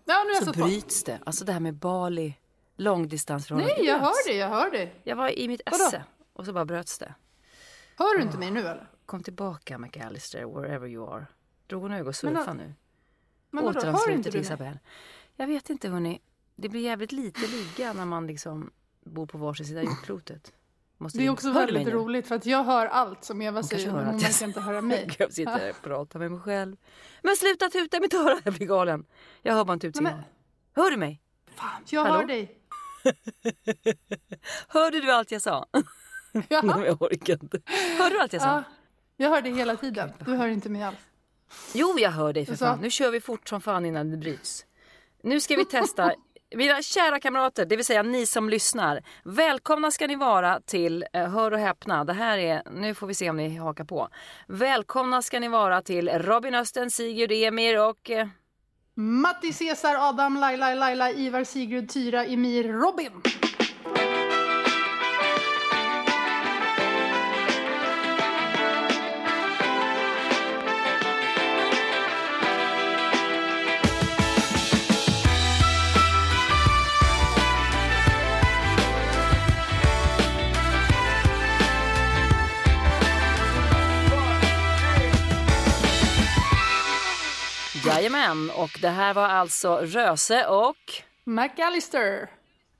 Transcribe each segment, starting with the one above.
Ja, nu är jag så bryts det. Alltså det här med Bali, långdistansförhållande. Nej, jag hör det. Jag var i mitt esse och så bara bröts det. Hör du inte mig nu eller? Kom tillbaka, McAllister, wherever you are. Drog hon ögon och surfa nu? Men då hör inte till Isabel. Jag vet inte, hörni. Det blir jävligt lite ligga när man liksom bor på varsin sida jordklotet. Det är också väldigt roligt för att jag hör allt som Eva säger, men hon verkar inte höra mig. Jag sitter här och pratar med mig själv. Men sluta tuta i mitt öra, jag blir galen. Jag hör bara inte ut. Hör du mig? Fan, jag hör dig. Hörde du allt jag sa? Ja. Jag orkar inte. Hörde du allt jag sa? Ja, jag hör dig hela tiden. Du hör inte mig alls. Jo, jag hör dig för fan. Nu kör vi fort som fan innan det bryts. Nu ska vi testa. Mina kära kamrater, det vill säga ni som lyssnar. Välkomna ska ni vara till, hör och häpna, det här är, nu får vi se om ni hakar på. Välkomna ska ni vara till Robin Östen, Sigurd, Emir och... Matti, Cesar, Adam, Laila, Ivar, Sigurd, Tyra, Emir, Robin. Jajamän, och det här var alltså Röse och... McAllister.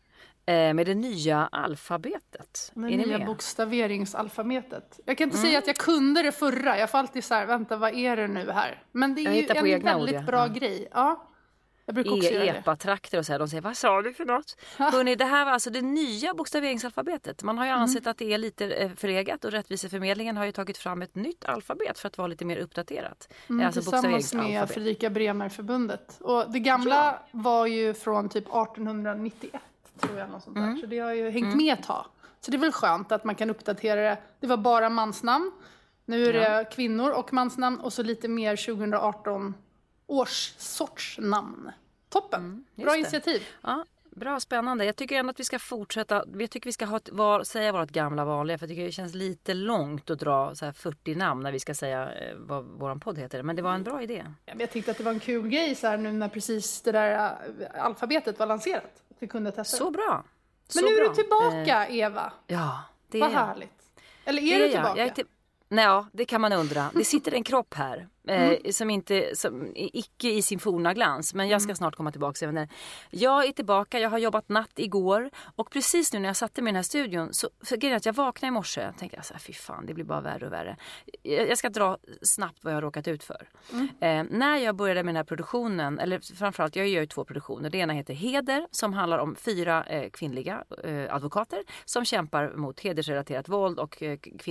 Med det nya alfabetet. Det nya bokstaveringsalfabetet. Jag kan inte säga att jag kunde det förra. Jag får alltid så här, vänta, vad är det nu här? Men det är ju en väldigt bra grej. Ja. Jag brukar också göra det. Epa-trakter och så här, de säger, vad sa du för något? Hörrni, det här var alltså det nya bokstaveringsalfabetet. Man har ju ansett att det är lite förlegat och Rättviseförmedlingen har ju tagit fram ett nytt alfabet för att vara lite mer uppdaterat. Alltså tillsammans med Fredrika Bremer-förbundet. Och det gamla var ju från typ 1891 tror jag. Något sånt där. Så det har ju hängt med ett tag. Så det är väl skönt att man kan uppdatera det. Det var bara mansnamn. Nu är det kvinnor och mansnamn och så lite mer 2018 års sorts namn. Toppen. Bra initiativ. Ja, bra, spännande. Jag tycker ändå att vi ska fortsätta. Jag tycker vi ska säga vårt gamla vanliga. För jag tycker det känns lite långt att dra så här 40 namn när vi ska säga vad vår podd heter. Men det var en bra idé. Jag tyckte att det var en kul grej så här, nu när precis det där alfabetet var lanserat. Att vi kunde testa. Så bra. Men nu är du tillbaka, Eva. Ja, det är vad härligt. Eller är du tillbaka? Nej, det kan man undra. Det sitter en kropp här som är icke i sin forna glans. Men jag ska snart komma tillbaka även där. Jag är tillbaka, jag har jobbat natt igår. Och precis nu när jag satte mig i den här studion så grejen att jag vaknade i morse. Jag tänkte så här, fy fan, det blir bara värre och värre. Jag ska dra snabbt vad jag har råkat ut för. När jag började med den här produktionen, eller framförallt, jag gör ju 2 produktioner. Det ena heter Heder, som handlar om 4 kvinnliga advokater som kämpar mot hedersrelaterat våld och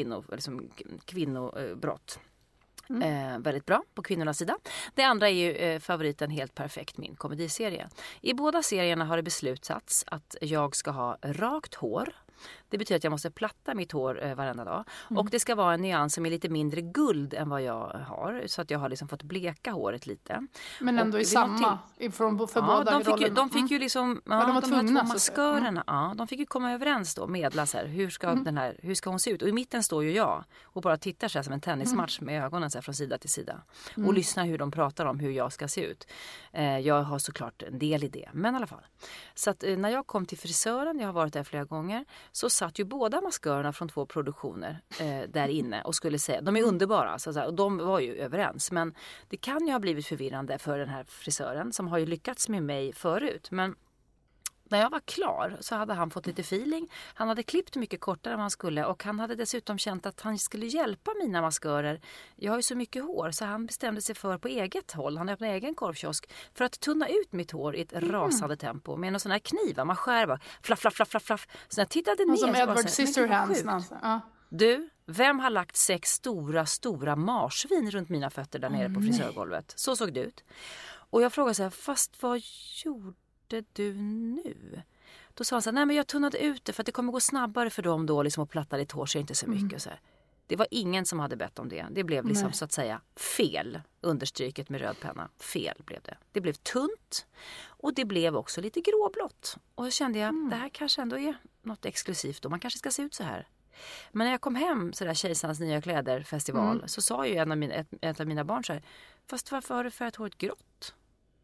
kvinnobrott. Väldigt bra på kvinnornas sida. Det andra är ju favoriten Helt perfekt, min komediserie. I båda serierna har det beslutats att jag ska ha rakt hår. Det betyder att jag måste platta mitt hår varenda dag. Och det ska vara en nyans som är lite mindre guld än vad jag har. Så att jag har liksom fått bleka håret lite. Men ändå i samma för båda rollerna. De fick ju liksom... de var tvungna. Maskörerna, de fick ju komma överens då. Medla så här, hur ska hon se ut? Och i mitten står ju jag. Och bara tittar så här som en tennismatch med ögonen så här från sida till sida. Och lyssnar hur de pratar om hur jag ska se ut. Jag har såklart en del i det. Men i alla fall. Så att när jag kom till frisören, jag har varit där flera gånger. Så satt ju båda maskörerna från 2 produktioner där inne och skulle säga, de är underbara så och de var ju överens, men det kan ju ha blivit förvirrande för den här frisören som har ju lyckats med mig förut, men när jag var klar så hade han fått lite feeling. Han hade klippt mycket kortare än vad han skulle och han hade dessutom känt att han skulle hjälpa mina maskörer. Jag har ju så mycket hår så han bestämde sig för på eget håll. Han öppnade egen korvkiosk för att tunna ut mitt hår i ett rasande tempo med en sån här kniv. Man skär bara flaff. Så jag tittade ner. Som Edward Scissorhands. Du, vem har lagt 6 stora marsvin runt mina fötter där nere på frisörgolvet? Så såg det ut. Och jag frågade så här, fast vad gjorde du nu? Då sa han så här, nej men jag tunnade ut det för att det kommer gå snabbare för dem då liksom att platta ditt hår så inte så mycket. Så här. Det var ingen som hade bett om det. Det blev liksom så att säga fel. Understryket med röd penna. Fel blev det. Det blev tunt och det blev också lite gråblått. Och då kände jag, det här kanske ändå är något exklusivt och man kanske ska se ut så här. Men när jag kom hem så där Kejsarens nya kläder-festival så sa ju ett av mina barn så här, fast varför har du färgat håret grått?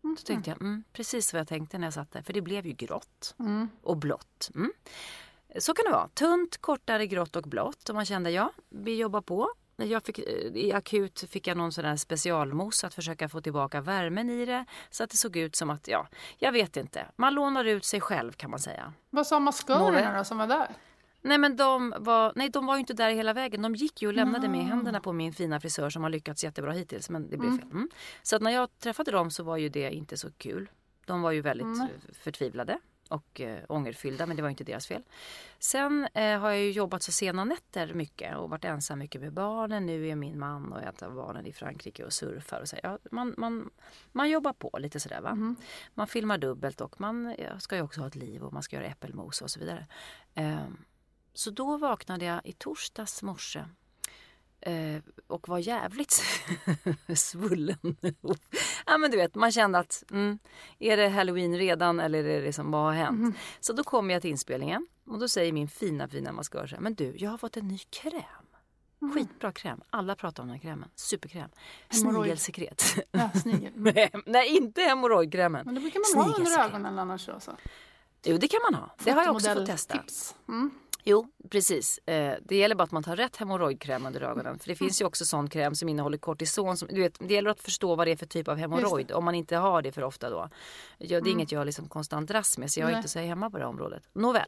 Då tänkte jag, precis vad jag tänkte när jag satt där. För det blev ju grått och blått. Så kan det vara. Tunt, kortare, grått och blått. Och man kände, vi jobbar på. I akut fick jag någon sån där specialmos att försöka få tillbaka värmen i det. Så att det såg ut som att, jag vet inte. Man lånar ut sig själv kan man säga. Vad sa maskörerna då som var där? Nej men de var ju inte där hela vägen. De gick ju och lämnade med händerna på min fina frisör som har lyckats jättebra hittills. Men det blev fel. Så att när jag träffade dem så var ju det inte så kul. De var ju väldigt förtvivlade och ångerfyllda, men det var inte deras fel. Sen har jag ju jobbat så sena nätter mycket och varit ensam mycket med barnen. Nu är min man och jag tar barnen i Frankrike och surfar. Och så. Man jobbar på lite sådär va. Man filmar dubbelt och man ska ju också ha ett liv och man ska göra äppelmos och så vidare. Så då vaknade jag i torsdags morse och var jävligt svullen. Ja men du vet, man kände att är det Halloween redan eller är det som vad har hänt? Så då kom jag till inspelningen och då säger min fina maskör så här, men du, jag har fått en ny kräm. Skitbra kräm. Alla pratar om den här krämen. Superkräm. Snigelsekret. Ja, snigel. Nej, inte hemorrojdkrämen. Men det brukar man ha under ögonen annars då så. Jo, det kan man ha. Det har jag också fått testa. Jo, precis. Det gäller bara att man tar rätt hemorrojdkräm under ögonen. För det finns ju också sån kräm som innehåller kortison. Du vet, det gäller att förstå vad det är för typ av hemorrojd. Om man inte har det för ofta då. Det är inget jag liksom konstant dras med. Så jag är inte så hemma på det området. Nåväl.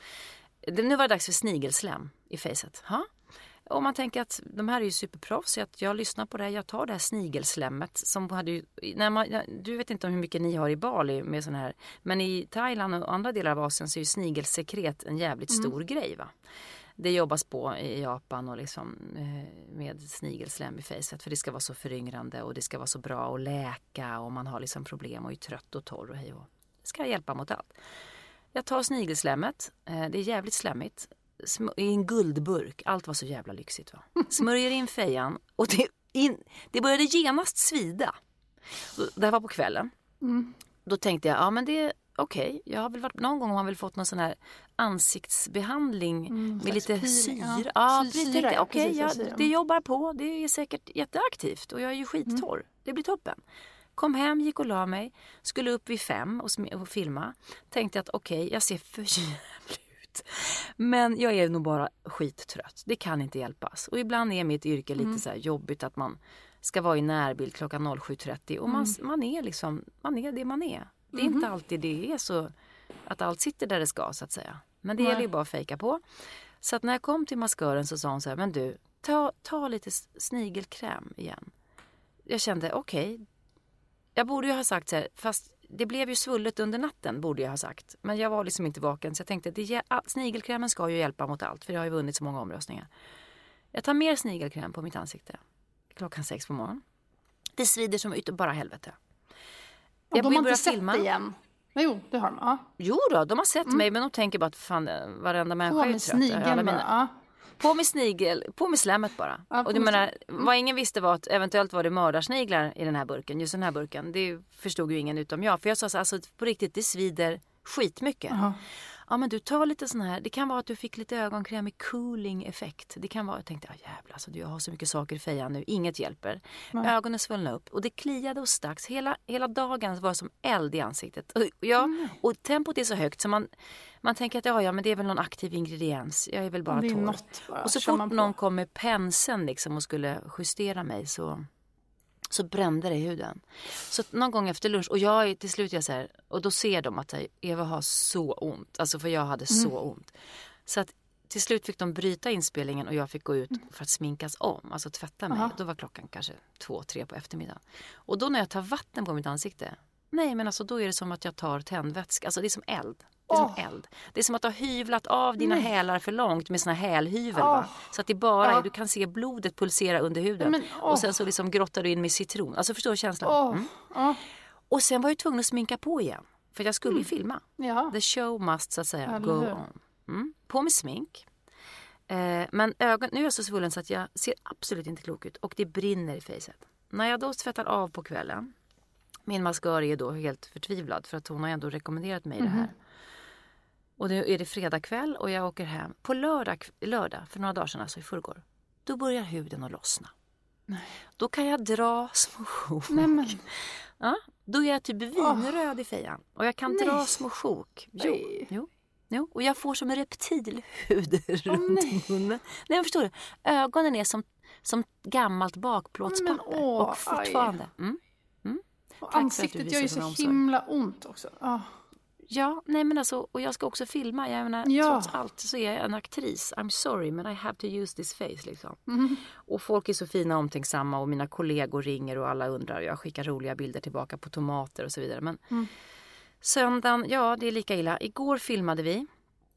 Nu var det dags för snigelslem i facet. Och man tänker att de här är ju superproffs. Så att jag lyssnar på det här. Jag tar det här snigelslemmet. Som hade ju, du vet inte om hur mycket ni har i Bali med sån här. Men i Thailand och andra delar av Asien så är ju snigelsekret en jävligt stor grej va. Det jobbas på i Japan och liksom med snigelslem i facet. För det ska vara så föryngrande och det ska vara så bra att läka. Och man har liksom problem och är trött och torr och hej och. Det ska hjälpa mot allt. Jag tar snigelslemmet. Det är jävligt slemmigt. I en guldburk. Allt var så jävla lyxigt va. Smörjer in fejan och det började genast svida. Det här var på kvällen. Då tänkte jag, men det är okej. Jag har väl varit, någon gång har man väl fått någon sån här ansiktsbehandling med lite syra. Ja, det jobbar på. Det är säkert jätteaktivt och jag är ju skittorr. Det blir toppen. Kom hem, gick och la mig. Skulle upp vid 5 och filma. Tänkte att jag ser för jävligt. Men jag är nog bara skittrött. Det kan inte hjälpas. Och ibland är mitt yrke lite så här jobbigt att man ska vara i närbild klockan 07.30 och man är liksom, man är det man är. Det är inte alltid det är så att allt sitter där det ska så att säga. Men det gäller ju bara att fejka på. Så att när jag kom till maskören så sa hon så här, men du, ta lite snigelkräm igen. Jag kände jag borde ju ha sagt så här, fast det blev ju svullet under natten borde jag ha sagt. Men jag var liksom inte vaken så jag tänkte att snigelkrämen ska ju hjälpa mot allt. För jag har ju vunnit så många omröstningar. Jag tar mer snigelkräm på mitt ansikte. 6:00 på morgonen. Det svider som ut bara helvete. Och de har inte sett det igen? Jo, det har de. Ja. Jo då, de har sett mig men de tänker bara att fan, varenda människa är trött. På med slemmet bara. Ja, och du menar, vad ingen visste var att eventuellt var det mördarsniglar i den här burken. Just den här burken. Det förstod ju ingen utom jag. För jag sa så alltså på riktigt, det svider skitmycket. Ja men du tar lite sån här. Det kan vara att du fick lite ögonkräm med cooling effekt. Det kan vara, jag tänkte, jävlar alltså jag har så mycket saker i fejan nu. Inget hjälper. Ögonen svullna upp. Och det kliade och stacks. Hela dagen var som eld i ansiktet. Och tempot är så högt så man tänker att men det är väl någon aktiv ingrediens. Jag är väl bara torr. Och så fort någon kom med penseln liksom och skulle justera mig så brände det i huden. Så någon gång efter lunch, och jag till slut så här, och då ser de att Eva har så ont. Alltså för jag hade så ont. Så att till slut fick de bryta inspelningen och jag fick gå ut för att sminkas om. Alltså tvätta mig. Då var klockan kanske 2-3 på eftermiddagen. Och då när jag tar vatten på mitt ansikte. Nej men alltså då är det som att jag tar tändvätska. Alltså det är som eld. Det är som eld. Det är som att du har hyvlat av dina hälar för långt med såna hälhyvel va? Så att det bara du kan se blodet pulsera under huden. Och sen så liksom grottar du in med citron. Alltså förstår du känslan? Och sen var jag tvungen att sminka på igen. För jag skulle ju filma. The show must så att säga go on. På med smink. Men nu är jag så svullen så att jag ser absolut inte klok ut. Och det brinner i facet. När jag då tvättar av på kvällen. Min maskör är då helt förtvivlad. För att hon har ändå rekommenderat mig det här. Och då är det fredag kväll och jag åker hem. På lördag för några dagar sedan, alltså i förrgår. Då börjar huden att lossna. Nej. Då kan jag dra små sjok. Ja, då är jag typ vinröd i fejan. Och jag kan dra små sjok. Jo. Och jag får som en reptilhud runt munnen. Nej, jag förstår det. Ögonen är som gammalt bakplåtspapper. Och fortfarande. Och ansiktet gör ju så himla ont också. Ja, nej men alltså, och jag ska också filma. Jag menar, trots allt så är jag en aktris. I'm sorry, but I have to use this face liksom. Och folk är så fina och omtänksamma och mina kollegor ringer och alla undrar. Jag skickar roliga bilder tillbaka på tomater och så vidare. Men söndagen, ja det är lika illa. Igår filmade vi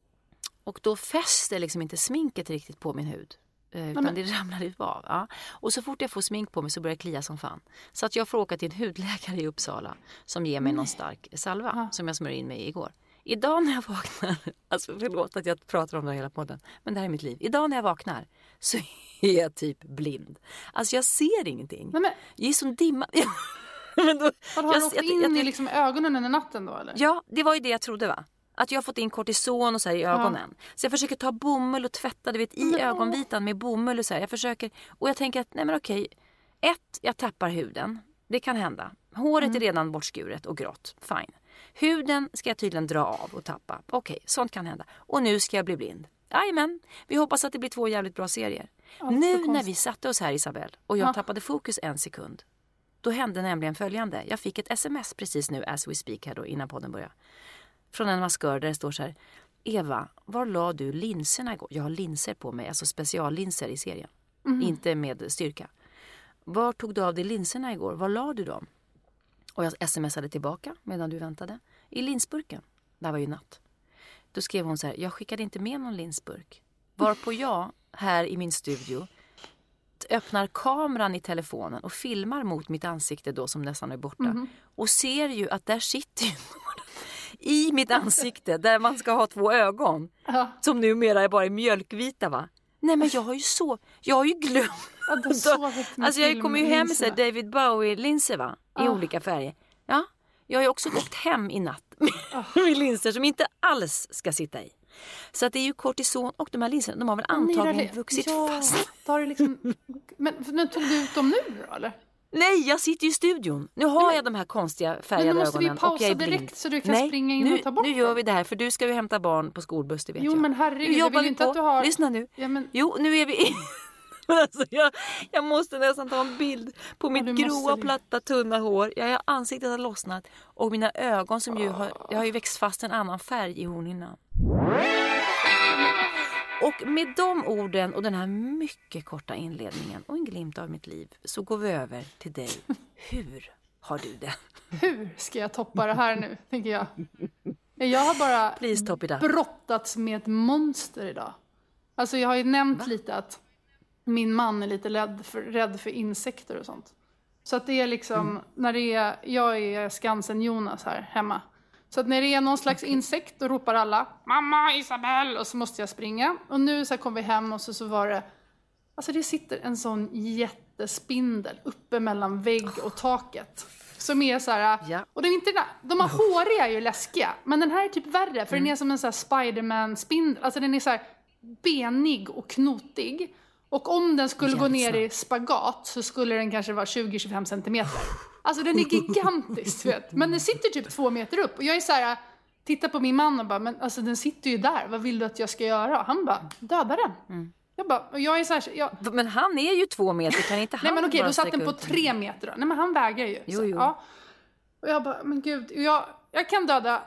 och då fäster liksom inte sminket riktigt på min hud. Utan det ramlar ut av. Ja. Och så fort jag får smink på mig så börjar jag klia som fan. Så att jag får åka till en hudläkare i Uppsala som ger mig någon stark salva som jag smörjer in mig igår. Idag när jag vaknar, alltså förlåt att jag pratar om det hela podden, men det här är mitt liv. Idag när jag vaknar så är jag typ blind. Alltså jag ser ingenting. Jag är som dimma. Men då, har du åkt in i liksom ögonen under natten då eller? Ja, det var ju det jag trodde va. Att jag har fått in kortison och så här i ögonen. Så jag försöker ta bomull och tvätta i ögonvitan med bomull och så här. Jag försöker, och jag tänker att nej men okej. Jag tappar huden. Det kan hända. Håret är redan bortskuret och grått. Fine. Huden ska jag tydligen dra av och tappa. Okej, sånt kan hända. Och nu ska jag bli blind. Jajamän, vi hoppas att det blir 2 jävligt bra serier. Nu när vi satte oss här Isabel och jag tappade fokus 1 sekund. Då hände nämligen följande. Jag fick ett sms precis nu as we speak här då innan podden börjar. Från en maskör där det står så här: Eva, var la du linserna igår? Jag har linser på mig, alltså speciallinser i serien. Inte med styrka. Var tog du av dig linserna igår? Var la du dem? Och jag smsade tillbaka medan du väntade. I linsburken. Det var ju natt. Då skrev hon så här: jag skickade inte med någon linsburk. Varpå jag här i min studio öppnar kameran i telefonen och filmar mot mitt ansikte då som nästan är borta. Och ser ju att där sitter ju i mitt ansikte där man ska ha 2 ögon. Som numera är bara mjölkvita va? Nej men jag har ju glömt. Alltså jag kommer ju hem med David Bowie-linser va? I olika färger. Ja, jag har ju också gått hem i natt med linser som inte alls ska sitta i. Så att det är ju kortison och de här linserna, de har väl antagligen vuxit fast. Tar det liksom... men tog du ut dem nu då eller? Nej, jag sitter ju i studion. Nu har jag de här konstiga färgade ögonen. Men måste vi pausa direkt så du kan springa in och ta bort nu gör vi det här för du ska ju hämta barn på skolbuss, det vet jag. Jo men herregud, jag vill inte att du har... Lyssna nu. Ja, men... Jo, nu är vi... alltså, jag måste nästan ta en bild på mitt gråa, platta, tunna hår. Ansiktet har lossnat och mina ögon som ju jag har ju växt fast en annan färg i hornhinnan. Och med de orden och den här mycket korta inledningen och en glimt av mitt liv så går vi över till dig. Hur har du det? Hur ska jag toppa det här nu, tänker jag. Jag har bara brottats med ett monster idag. Alltså jag har ju nämnt lite att min man är lite rädd för insekter och sånt. Så att det är liksom, när det är, jag är Skansen Jonas här hemma. Så att när det är någon slags insekt då ropar alla mamma Isabel och så måste jag springa. Och nu så kom vi hem och så var det, alltså det sitter en sån jättespindel uppe mellan vägg och taket. Som är så här, och det är inte de här håriga är ju läskiga, men den här är typ värre för den är som en så här Spiderman-spindel. Alltså den är så här benig och knotig. Och om den skulle gå ner i spagat så skulle den kanske vara 20-25 centimeter. Alltså den är gigantisk, vet. Men den sitter typ 2 meter upp. Och jag är så här, tittar på min man och bara, men alltså den sitter ju där. Vad vill du att jag ska göra? Och han bara, döda den. Jag bara, och jag är så här, men han är ju 2 meter, kan inte han? Nej men okej, då satt den på 3 meter då. Nej men han väger ju. Jo. Ja. Och jag bara, men gud, jag kan döda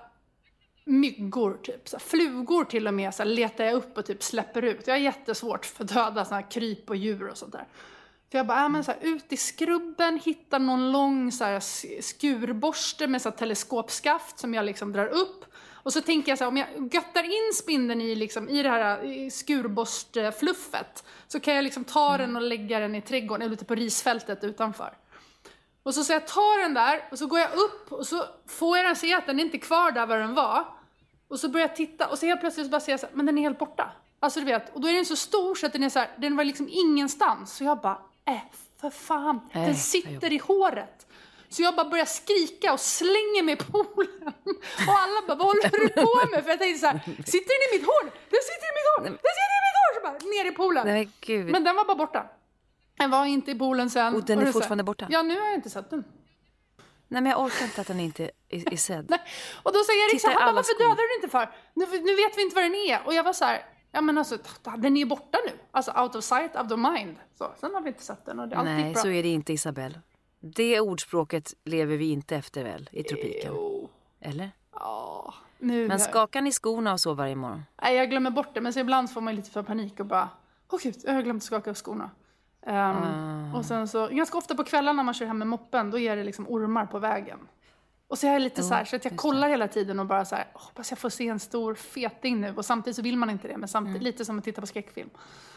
myggor typ, så här, flugor till och med så här, letar jag upp och typ släpper ut. Jag har jättesvårt för att döda såna här kryp och djur och sånt där. För jag bara, men så här, ut i skrubben, hittar någon lång så här, skurborste med så här, teleskopskaft som jag liksom drar upp. Och så tänker jag så här, om jag göttar in spindeln i, liksom, i det här skurborstfluffet så kan jag liksom ta den och lägga den i trädgården eller ute på risfältet utanför. Och så jag tar den där och så går jag upp och så får jag den se att den är inte kvar där var den var. Och så börjar jag titta och så helt plötsligt så bara ser jag så här, men den är helt borta. Alltså du vet, och då är den så stor så att den är så här, den var liksom ingenstans. Så jag bara, för fan, den sitter i håret. Så jag bara börjar skrika och slänger mig i poolen. Och alla bara, vad håller du på med? För jag tänkte så här, sitter den i mitt hår? Den sitter i mitt hår! Den sitter i mitt hår! Så bara, ner i poolen. Nej, Gud. Men den var bara borta. Den var inte i poolen sen. Och den är fortfarande borta? Ja, nu har jag inte sett den. Nej, men jag orkar inte att den inte är sedd. Nej. Och då säger Erik så här, alla varför dödar du den inte för? Nu vet vi inte vad den är. Och jag var så här, ja men alltså, den är ju borta nu. Alltså out of sight, out of mind. Så, sen har vi inte sett den och det är alltid Nej, bra. så är det inte, Isabelle. Det ordspråket lever vi inte efter väl i tropiken. Eller? Ja. Men skakar ni skorna och så varje morgon? Nej, jag glömmer bort det. Men så ibland får man lite för panik och bara, gud, jag har glömt att skaka av skorna. Och sen så, ganska ofta på kvällarna när man kör hem med moppen, då är det liksom ormar på vägen. Och så är jag lite så här, så att jag kollar hela tiden och bara så här, hoppas jag får se en stor feting nu. Och samtidigt så vill man inte det, men samtidigt lite som att titta på skräckfilm.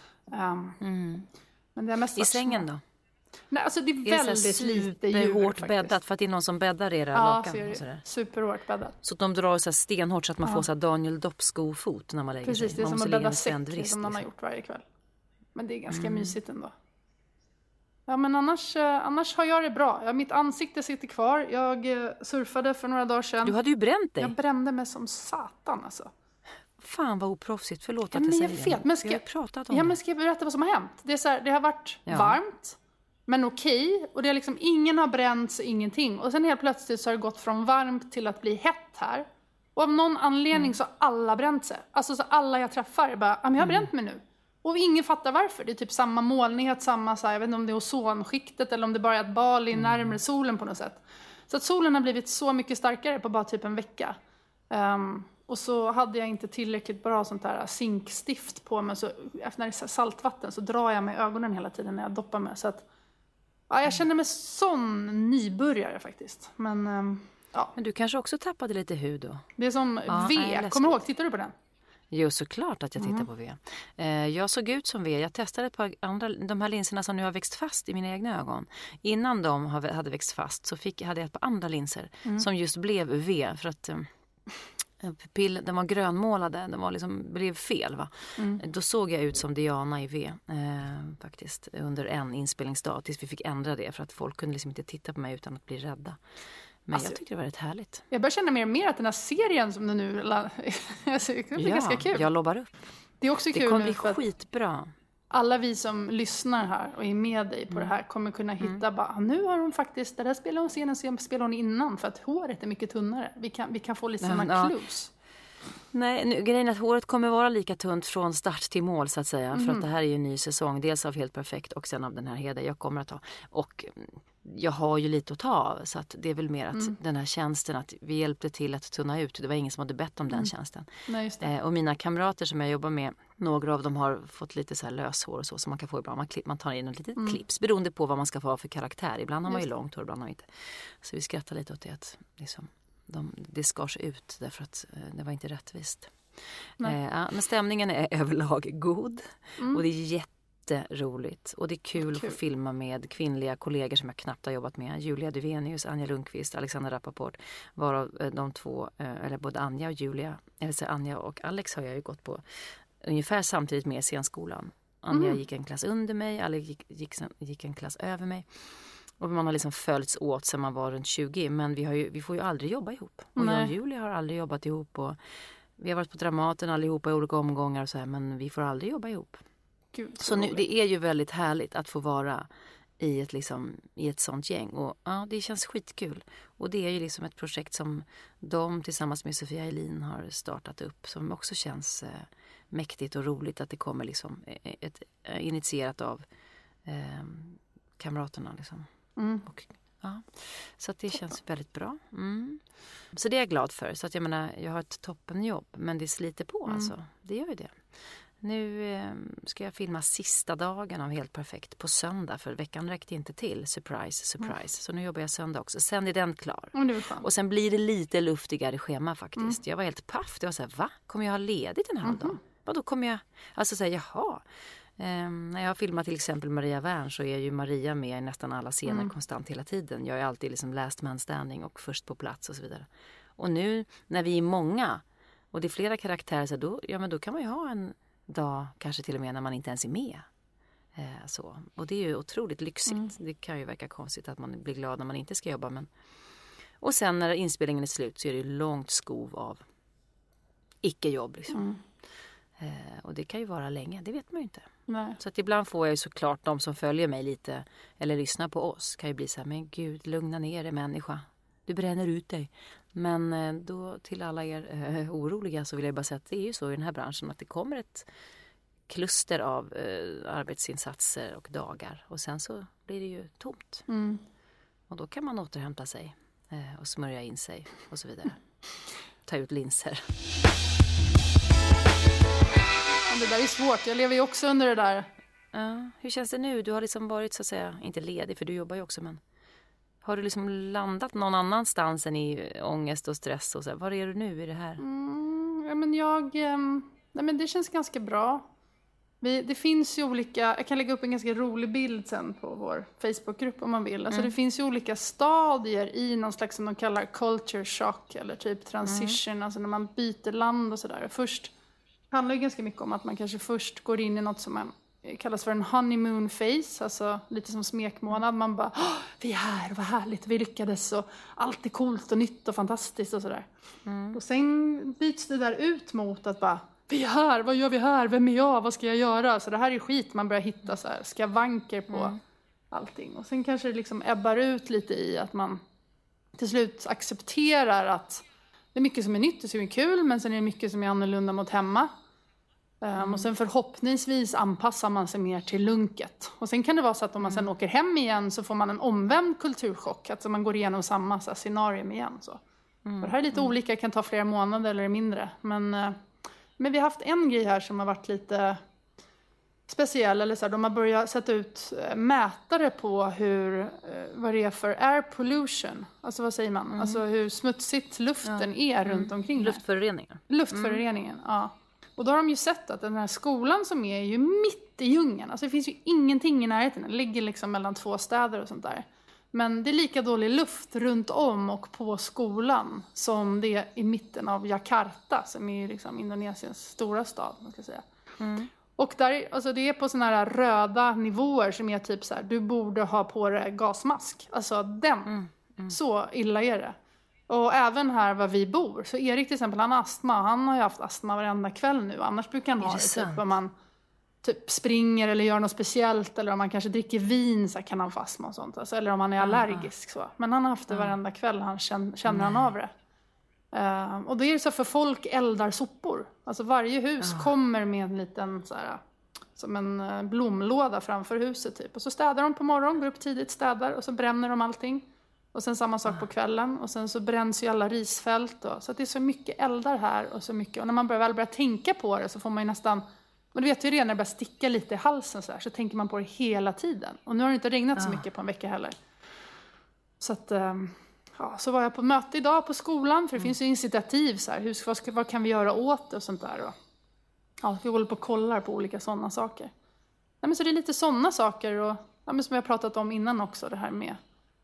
Men det är mest i sängen då? Nej, alltså det är väldigt lite djur hårt bäddat, för att det är någon som bäddar era lakan. Ja, så är det superhårt bäddat. Så att de drar så här stenhårt så att man får så här Daniel Dopp-skofot när man lägger sig. Precis, det är man som att bädda säck som de har liksom. gjort varje kväll. Men det är ganska mysigt ändå. Ja, men annars har jag det bra. Mitt ansikte sitter kvar. Jag surfade för några dagar sedan. Du hade ju bränt dig. Jag brände mig som satan alltså. Fan vad oproffsigt, förlåt att jag säger säger det. Men vi har pratat om men ska jag berätta vad som har hänt? Det är så här, det har varit varmt, men okej. Och det är liksom, ingen har bränts, ingenting. Och sen helt plötsligt så har det gått från varmt till att bli hett här. Och av någon anledning så har alla bränt sig. Alltså så alla jag träffar bara, men jag har bränt mig nu. Och ingen fattar varför. Det är typ samma molnighet, samma så här, jag vet inte om det är ozonskiktet eller om det bara är att Bali är närmare solen på något sätt. Så att solen har blivit så mycket starkare på bara typ en vecka. Och så hade jag inte tillräckligt bra sånt där zinkstift på mig. Så efter när det är saltvatten så drar jag mig ögonen hela tiden när jag doppar mig. Så att, jag känner mig sån nybörjare faktiskt. Men Men du kanske också tappade lite hud då? Det är som kommer du ihåg? Tittar du på den? Jo, såklart att jag tittar på V. Jag såg ut som V. Jag testade ett par andra, de här linserna som nu har växt fast i mina egna ögon. Innan de hade växt fast så hade jag ett par andra linser som just blev V. För att den var grönmålade, den var liksom, blev fel va. Då såg jag ut som Diana i V faktiskt under en inspelningsdag tills vi fick ändra det för att folk kunde liksom inte titta på mig utan att bli rädda. Men jag tyckte det var rätt härligt. Jag börjar känna mer och mer att den här serien som det nu är ganska kul. Jag lobbar upp. Det är också kul. Det kommer bli skitbra. Alla vi som lyssnar här och är med dig på det här kommer kunna hitta bara, nu har hon faktiskt, det där spelar hon sen spelar hon innan för att håret är mycket tunnare. Vi kan få lite sådana clues. Nej, grejen är att håret kommer vara lika tunt från start till mål så att säga. För att det här är ju en ny säsong. Dels av Helt Perfekt och sen av den här Heder jag kommer att ta. Och jag har ju lite att ta av. Så att det är väl mer att den här tjänsten, att vi hjälpte till att tunna ut. Det var ingen som hade bett om den tjänsten. Nej, just det. Och mina kamrater som jag jobbar med, några av dem har fått lite så här löshår och så som man kan få ibland. Man tar in ett litet clips beroende på vad man ska få för karaktär. Ibland har man ju långt hår, ibland har man inte. Så vi skrattar lite åt det att liksom, det skars ut därför att det var inte rättvist. Men stämningen är överlag god och det är jätteroligt och det är kul att få filma med kvinnliga kollegor som jag knappt har jobbat med. Julia Duvenius, Anja Lundqvist, Alexandra Rappaport, varav de två, eller både Anja och Julia, eller så Anja och Alex har jag ju gått på ungefär samtidigt med scenskolan. Anja gick en klass under mig, Alex gick en klass över mig. Och man har liksom följts åt sedan man var runt 20. Men vi får ju aldrig jobba ihop. Och jag och Julia har aldrig jobbat ihop. Och vi har varit på Dramaten allihopa i olika omgångar och så här. Men vi får aldrig jobba ihop. Gud, så nu, det är ju väldigt härligt att få vara i ett sånt gäng. Och det känns skitkul. Och det är ju liksom ett projekt som de tillsammans med Sofia Elin har startat upp. Som också känns mäktigt och roligt att det kommer liksom initierat av kamraterna liksom. Och, så att det känns väldigt bra. Så det är jag glad för. Så att jag menar, jag har ett toppenjobb. Men det sliter på alltså. Det gör ju det. Nu ska jag filma sista dagen av Helt Perfekt på söndag. För veckan räckte inte till. Surprise. Så nu jobbar jag söndag också. Sen är den klar. Och sen blir det lite luftigare schema faktiskt. Jag var helt paff. Det var så här, va? Kommer jag ha ledigt en halv dag? Vadå kommer jag... Alltså så här, jaha. När jag har filmat till exempel Maria Wern så är ju Maria med i nästan alla scener konstant hela tiden. Jag är alltid liksom last man standing och först på plats och så vidare. Och nu när vi är många och det är flera karaktärer så då kan man ju ha en dag kanske till och med när man inte ens är med. Så. Och det är ju otroligt lyxigt. Det kan ju verka konstigt att man blir glad när man inte ska jobba. Men... Och sen när inspelningen är slut så är det långt skov av icke-jobb liksom. Och det kan ju vara länge, det vet man ju inte. Nej. Så att ibland får jag ju såklart de som följer mig lite eller lyssnar på oss kan ju bli så här, men gud, lugna ner dig människa. Du bränner ut dig. Men då till alla er oroliga så vill jag bara säga att det är ju så i den här branschen att det kommer ett kluster av arbetsinsatser och dagar. Och sen så blir det ju tomt. Och då kan man återhämta sig och smörja in sig och så vidare. Ta ut linser. Det där är svårt. Jag lever ju också under det där. Ja, hur känns det nu? Du har liksom varit så att säga, inte ledig för du jobbar ju också, men har du liksom landat någon annanstans än i ångest och stress och så? Var är du nu i det här? Men det känns ganska bra. Det finns ju olika, jag kan lägga upp en ganska rolig bild sen på vår Facebookgrupp om man vill. Alltså det finns ju olika stadier i någon slags som de kallar culture shock eller typ transition, alltså när man byter land och sådär. Först handlar det ganska mycket om att man kanske först går in i något som man kallas för en honeymoon phase, alltså lite som smekmånad. Man bara, vi är här och vad härligt, vi lyckades och allt är coolt och nytt och fantastiskt och sådär. Och sen byts det där ut mot att bara, vi är här, vad gör vi här, vem är jag, vad ska jag göra? Så det här är skit, man börjar hitta så här skavanker på allting. Och sen kanske det liksom ebbar ut lite i att man till slut accepterar att det är mycket som är nytt och som är kul, men sen är det mycket som är annorlunda mot hemma. Och sen förhoppningsvis anpassar man sig mer till lunket. Och sen kan det vara så att om man sen åker hem igen så får man en omvänd kulturchock. Alltså man går igenom samma så här, scenarium igen. Så. Och det här är lite olika, kan ta flera månader eller mindre. Men vi har haft en grej här som har varit lite speciell. Eller så här, de har börjat sätta ut mätare på hur, vad det är för air pollution. Alltså vad säger man? Alltså hur smutsigt luften är runt omkring. Luftföroreningar. Luftföroreningen, ja. Och då har de ju sett att den här skolan som är ju mitt i djungeln. Alltså det finns ju ingenting i närheten. Den ligger liksom mellan 2 städer och sånt där. Men det är lika dålig luft runt om och på skolan som det är i mitten av Jakarta, som är liksom Indonesiens stora stad, man ska säga. Och där, alltså det är på såna här röda nivåer som är typ så här, du borde ha på dig gasmask. Alltså så illa är det. Och även här var vi bor, så Erik till exempel, han har astma. Han har ju haft astma varenda kväll nu. Annars brukar han ha det typ om man typ springer eller gör något speciellt. Eller om man kanske dricker vin så kan han få astma och sånt. Alltså, eller om han är allergisk så. Men han har haft det varenda kväll, han känner han av det. Och det är så för folk eldar sopor. Alltså varje hus kommer med en liten så här, som en blomlåda framför huset typ. Och så städar de på morgonen, går upp tidigt, städar och så bränner de allting. Och sen samma sak på kvällen. Och sen så bränns ju alla risfält. Så att det är så mycket eldar här. Och så mycket. Och när man väl börjar tänka på det så får man ju nästan... Men du vet ju redan när det börjar sticka lite i halsen så tänker man på det hela tiden. Och nu har det inte regnat så mycket på en vecka heller. Så att... så var jag på möte idag på skolan. För det finns ju initiativ så här. Vad kan vi göra åt det och sånt där. Och, vi håller på och kollar på olika sådana saker. Ja, men så det är lite sådana saker. Och, ja, men som jag har pratat om innan också. Det här med...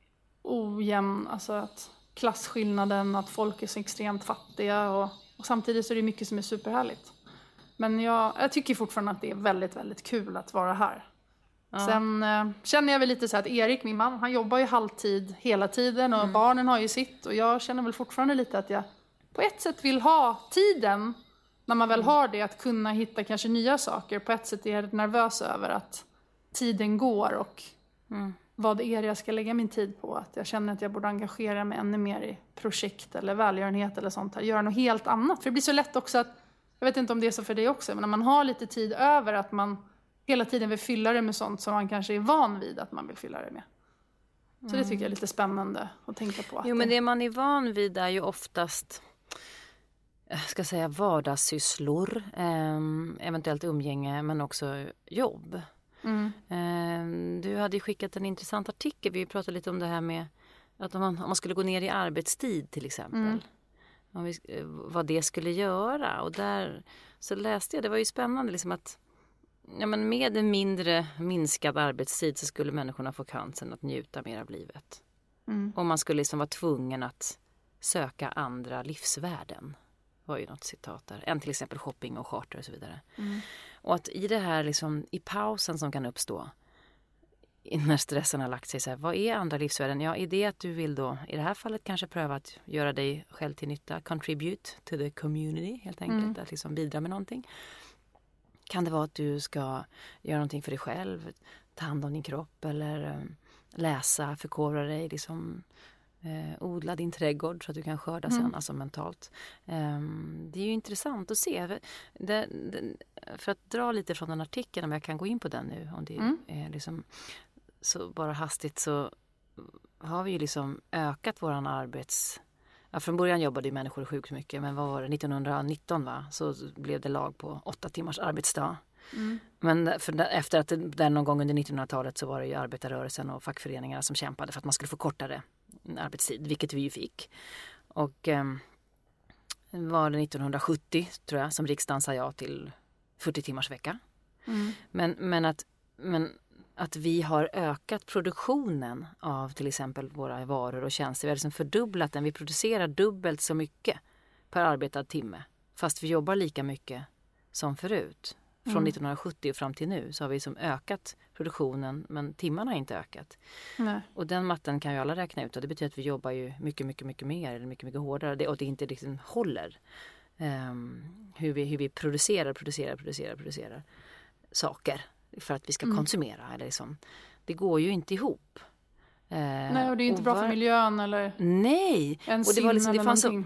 ojämn, alltså att klasskillnaden, att folk är så extremt fattiga och samtidigt så är det mycket som är superhärligt. Men jag tycker fortfarande att det är väldigt, väldigt kul att vara här. Sen känner jag väl lite så att Erik, min man, han jobbar ju halvtid hela tiden och barnen har ju sitt och jag känner väl fortfarande lite att jag på ett sätt vill ha tiden när man väl har det, att kunna hitta kanske nya saker. På ett sätt är jag nervös över att tiden går och vad är det jag ska lägga min tid på. Att jag känner att jag borde engagera mig ännu mer i projekt eller välgörenhet eller sånt här. Göra något helt annat. För det blir så lätt också att, jag vet inte om det är så för dig också, men när man har lite tid över att man hela tiden vill fylla det med sånt som man kanske är van vid att man vill fylla det med. Så det tycker jag är lite spännande att tänka på. Jo, men det man är van vid är ju oftast, ska säga, vardagssysslor, eventuellt umgänge, men också jobb. Du hade ju skickat en intressant artikel. Vi pratade lite om det här med att om man skulle gå ner i arbetstid till exempel. Vad det skulle göra. Och där så läste jag, det var ju spännande liksom att men med en mindre minskad arbetstid så skulle människorna få chansen att njuta mer av livet. Och man skulle liksom vara tvungen att söka andra livsvärden. Var ju något citat där. Än till exempel shopping och charter och så vidare. Och att i det här liksom, i pausen som kan uppstå när stressen har lagt sig så här, vad är andra livsvärden? Ja, är det att du vill då i det här fallet kanske pröva att göra dig själv till nytta, contribute to the community helt enkelt, att liksom bidra med någonting. Kan det vara att du ska göra någonting för dig själv, ta hand om din kropp eller läsa, förkovra dig, liksom Odla din trädgård så att du kan skörda sen, alltså mentalt. Det är ju intressant att se. För att dra lite från den artikeln, om jag kan gå in på den nu, om det är liksom, så bara hastigt, så har vi ju liksom ökat våran från början jobbade ju människor sjukt mycket, men vad var det, 1919 så blev det lag på 8 timmars arbetsdag. Men efter att där någon gång under 1900-talet så var det ju arbetarrörelsen och fackföreningarna som kämpade för att man skulle få kortare arbetstid, vilket vi ju fick. Och var det 1970 tror jag som riksdagen sa ja till 40 timmars vecka. Men att vi har ökat produktionen av till exempel våra varor och tjänster. Vi har liksom fördubblat den. Vi producerar dubbelt så mycket per arbetad timme. Fast vi jobbar lika mycket som förut. Från 1970 och fram till nu så har vi liksom ökat produktionen, men timmarna har inte ökat. Nej. Och den matten kan ju alla räkna ut, och det betyder att vi jobbar ju mycket, mycket, mycket mer eller mycket, mycket hårdare, och det inte liksom håller hur vi producerar saker för att vi ska konsumera. Eller liksom. Det går ju inte ihop. Nej, och det är inte bra för miljön eller... Nej, och det var liksom,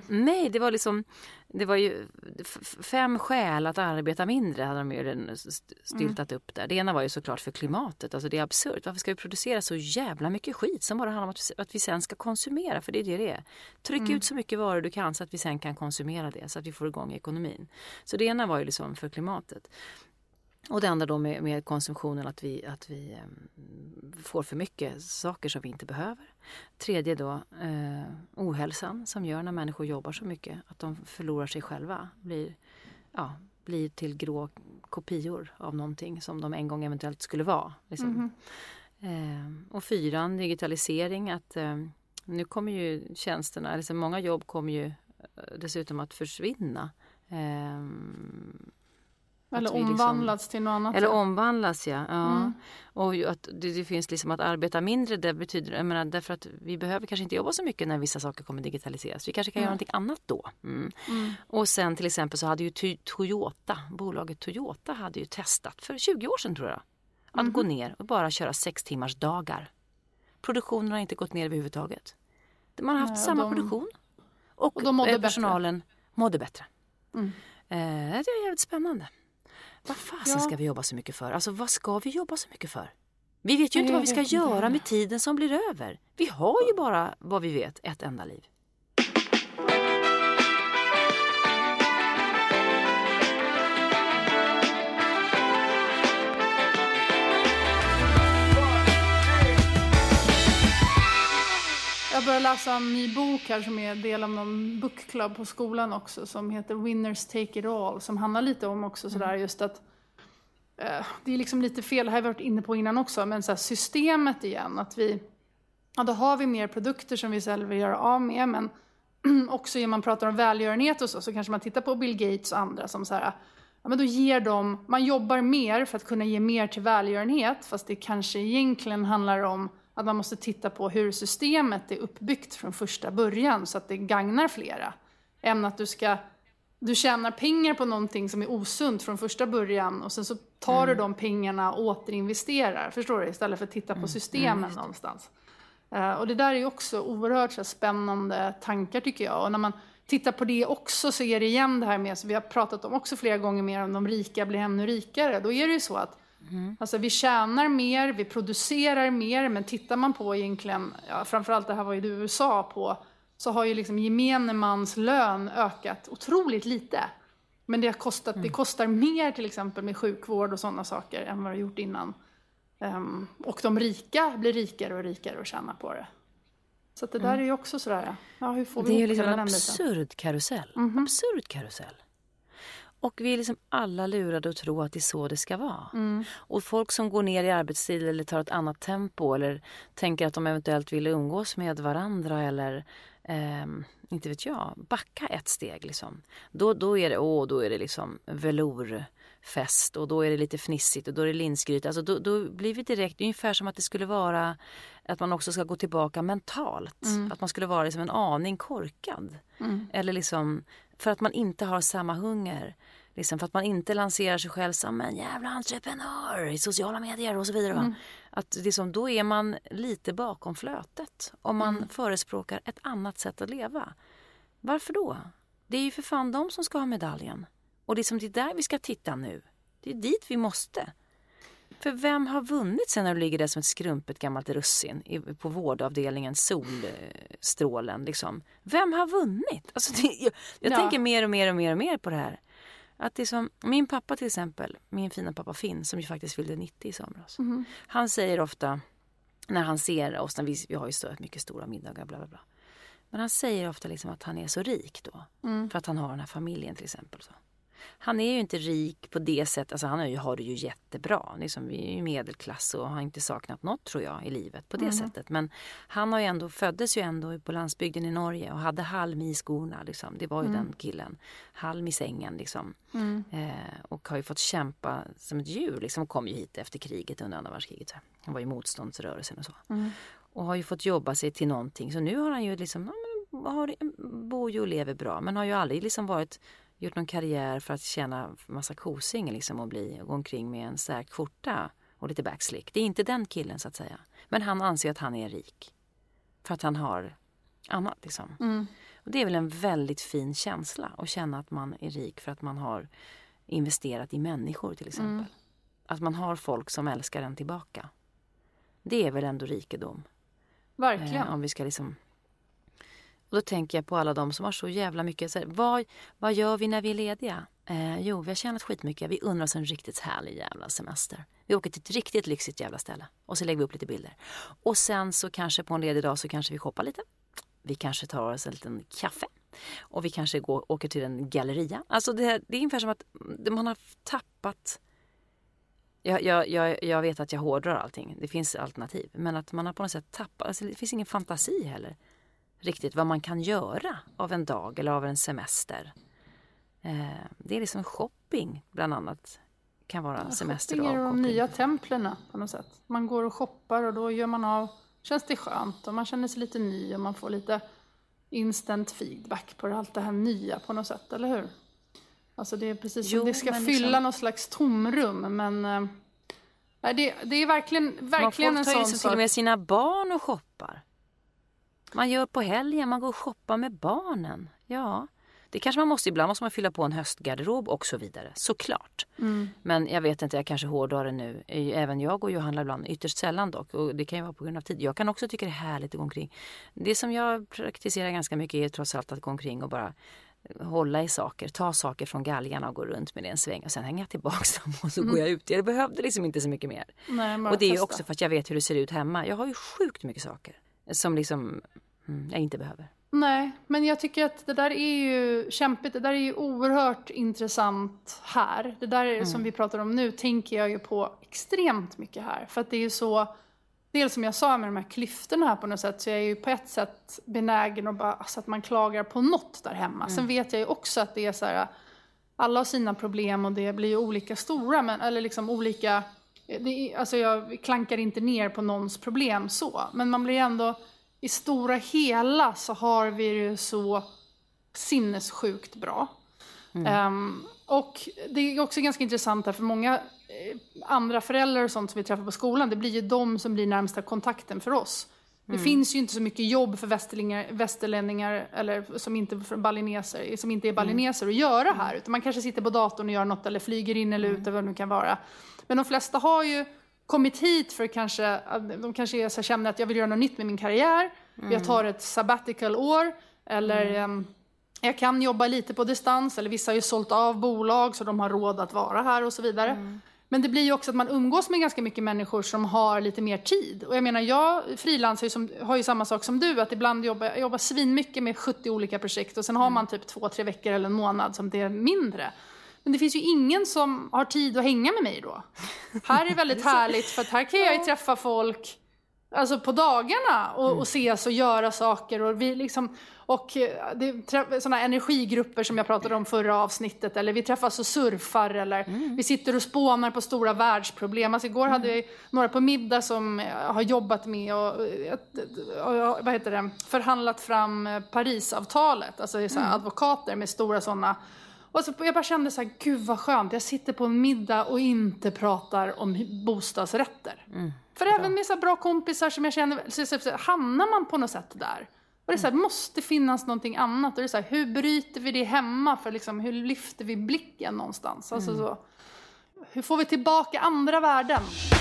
det var ju 5 skäl att arbeta mindre hade de ju styltat upp där. Det ena var ju såklart för klimatet, alltså det är absurt. Varför ska vi producera så jävla mycket skit som bara handlar om att vi sen ska konsumera, för det är det är. Tryck ut så mycket varor du kan så att vi sen kan konsumera det, så att vi får igång ekonomin. Så det ena var ju liksom för klimatet. Och det andra då med konsumtionen, att vi får för mycket saker som vi inte behöver. Tredje då ohälsan som gör när människor jobbar så mycket att de förlorar sig själva. Blir till grå kopior av någonting som de en gång eventuellt skulle vara. Liksom. Och 4, digitalisering. Att nu kommer ju tjänsterna, alltså många jobb kommer ju dessutom att försvinna. Eller omvandlas till något annat. Eller omvandlas, ja. Och att det finns liksom att arbeta mindre, det betyder, jag menar, därför att vi behöver kanske inte jobba så mycket när vissa saker kommer digitaliseras. Vi kanske kan göra någonting annat då. Och sen till exempel så hade ju bolaget Toyota hade ju testat för 20 år sedan tror jag. Att gå ner och bara köra 6 timmars dagar. Produktionen har inte gått ner överhuvudtaget. Man har haft samma produktion. Och de personalen mådde bättre. Det är jävligt spännande. Vad fasen ska vi jobba så mycket för? Alltså vad ska vi jobba så mycket för? Vi vet ju inte vad vi ska göra med tiden som blir över. Vi har ju bara, vad vi vet, ett enda liv. Jag börjar läsa en ny bok här som är del av någon bookclub på skolan också, som heter Winners Take It All, som handlar lite om också sådär just att det är liksom lite fel, det har jag varit inne på innan också, men så här, systemet igen, att då har vi mer produkter som vi själva vill göra av med, men också när man pratar om välgörenhet och så kanske man tittar på Bill Gates och andra som så här, men då ger man jobbar mer för att kunna ge mer till välgörenhet, fast det kanske egentligen handlar om att man måste titta på hur systemet är uppbyggt från första början så att det gagnar flera. Än att du tjänar pengar på någonting som är osunt från första början och sen så tar du de pengarna och återinvesterar. Förstår du? Istället för att titta på systemen någonstans. Och det där är ju också oerhört så spännande tankar tycker jag. Och när man tittar på det också så är det igen det här med, så vi har pratat om också flera gånger mer om de rika blir ännu rikare. Då är det ju så att alltså vi tjänar mer, vi producerar mer, men tittar man på egentligen, framförallt det här var ju det USA på, så har ju liksom gemene mans lön ökat otroligt lite. Men det kostar mer till exempel med sjukvård och sådana saker än vad det gjort innan. Och de rika blir rikare och rikare och tjänar på det. Så att det där är ju också sådär, hur får vi det är ju liksom en absurd karusell. Absurd karusell. Och vi är liksom alla lurade att tro att det är så det ska vara. Och folk som går ner i arbetstid eller tar ett annat tempo eller tänker att de eventuellt vill umgås med varandra eller inte vet jag, backa ett steg liksom. Då är det liksom velourfest och då är det lite fnissigt och då är det linsgryt. Alltså då blir vi direkt ungefär som att det skulle vara att man också ska gå tillbaka mentalt. Att man skulle vara liksom en aning korkad. Eller liksom för att man inte har samma hunger. Liksom för att man inte lanserar sig själv som en jävla entreprenör i sociala medier och så vidare. Va? Att liksom, då är man lite bakom flötet om man förespråkar ett annat sätt att leva. Varför då? Det är ju för fan de som ska ha medaljen. Och det är som det är där vi ska titta nu. Det är dit vi måste. För vem har vunnit sen när du ligger där som ett skrumpet gammalt russin på vårdavdelningen Solstrålen liksom? Vem har vunnit? Alltså jag tänker mer och mer på det här. Att det är som min pappa till exempel, min fina pappa Finn som ju faktiskt fyllde 90 i somras. Han säger ofta när han ser oss, när vi har ju så mycket stora middagar bla bla bla. Men han säger ofta liksom att han är så rik då. För att han har den här familjen till exempel så. Han är ju inte rik på det sättet. Alltså han har det ju jättebra. Liksom, vi är ju medelklass och har inte saknat något tror jag i livet på det sättet. Men han har ju ändå, föddes ju ändå på landsbygden i Norge och hade halm i skorna. Liksom. Det var ju den killen. Halm i sängen liksom. Och har ju fått kämpa som ett djur. Liksom, och kom ju hit efter kriget under andra världskriget. Så. Han var i motståndsrörelsen och så. Och har ju fått jobba sig till någonting. Så nu har han ju liksom, bor ju och lever bra. Men har ju aldrig liksom gjort någon karriär för att tjäna massa kosing liksom, och gå omkring med en stark skjorta och lite backslick. Det är inte den killen så att säga. Men han anser att han är rik. För att han har annat liksom. Och det är väl en väldigt fin känsla att känna att man är rik för att man har investerat i människor till exempel. Att man har folk som älskar en tillbaka. Det är väl ändå rikedom. Verkligen. Om vi ska liksom... Och då tänker jag på alla de som har så jävla mycket. Så här, vad gör vi när vi är lediga? Jo, vi har tjänat skitmycket. Vi undrar oss en riktigt härlig jävla semester. Vi åker till ett riktigt lyxigt jävla ställe. Och så lägger vi upp lite bilder. Och sen så kanske på en ledig dag så kanske vi shoppar lite. Vi kanske tar oss en liten kaffe. Och vi kanske åker till en galleria. Alltså det är ungefär som att man har tappat... Jag vet att jag hårdrar allting. Det finns alternativ. Men att man har på något sätt tappat... Alltså det finns ingen fantasi heller. Riktigt vad man kan göra av en dag eller av en semester. Det är liksom shopping bland annat kan vara semester och avkoppling. Shopping är de nya templerna på något sätt. Man går och shoppar och då gör man av, känns det skönt och man känner sig lite ny och man får lite instant feedback på allt det här nya på något sätt, eller hur? Alltså det är precis som det ska fylla liksom någon slags tomrum, men det är verkligen en sån sak. Man får ta in till och med sina barn och shoppar. Man gör på helgen, man går och shoppar med barnen. Ja, det kanske man måste. Ibland måste man fylla på en höstgarderob och så vidare. Såklart. Men jag vet inte, jag kanske hårdar det nu. Även jag går ju och handlar ibland, ytterst sällan dock. Och det kan ju vara på grund av tid. Jag kan också tycka det är härligt att gå omkring. Det som jag praktiserar ganska mycket är trots allt att gå omkring och bara hålla i saker. Ta saker från galgarna och gå runt med det en sväng. Och sen hänga tillbaka dem och så går jag ut. Jag behövde liksom inte så mycket mer. Nej, och det är ju också för att jag vet hur det ser ut hemma. Jag har ju sjukt mycket saker som liksom jag inte behöver. Nej, men jag tycker att det där är ju kämpigt. Det där är ju oerhört intressant här. Det där som vi pratar om nu tänker jag ju på extremt mycket här. För att det är ju så, dels som jag sa med de här klyftorna här på något sätt, så jag är ju på ett sätt benägen och bara, alltså att man klagar på något där hemma. Sen vet jag ju också att det är så här, alla har sina problem och det blir ju olika stora, men, eller liksom olika, alltså jag klankar inte ner på någons problem så. Men man blir ändå, i stora hela så har vi det så sinnessjukt bra. Och det är också ganska intressant här för många andra föräldrar och sånt som vi träffar på skolan. Det blir ju de som blir närmsta kontakten för oss. Det finns ju inte så mycket jobb för västerlänningar eller som inte är balineser att göra här. Utan man kanske sitter på datorn och gör något eller flyger in eller ut eller vad det nu kan vara. Men de flesta har ju kommit hit för de kanske är så känner att jag vill göra något nytt med min karriär. Jag tar ett sabbatical år. Eller jag kan jobba lite på distans. Eller vissa har ju sålt av bolag så de har råd att vara här och så vidare. Men det blir ju också att man umgås med ganska mycket människor som har lite mer tid. Och jag menar, jag frilansar har ju samma sak som du. Att ibland jag jobbar svinmycket med 70 olika projekt. Och sen har man typ 2-3 veckor eller en månad som det är mindre. Men det finns ju ingen som har tid att hänga med mig då. Här är väldigt härligt för att här kan jag ju träffa folk alltså på dagarna och ses och göra saker. Och vi liksom, och sådana energigrupper som jag pratade om förra avsnittet. Eller vi träffas och surfar eller vi sitter och spånar på stora världsproblem. Alltså igår hade vi några på middag som har jobbat med och förhandlat fram Parisavtalet. Alltså så här, advokater med stora sådana. Och så, jag bara kände så här, gud vad skönt. Jag sitter på en middag och inte pratar om bostadsrätter. För även med så bra kompisar som jag känner, så hamnar man på något sätt där. Och det är så här, det måste finnas någonting annat. Och det är så här, hur bryter vi det hemma? För liksom, hur lyfter vi blicken någonstans? Alltså så, hur får vi tillbaka andra värden?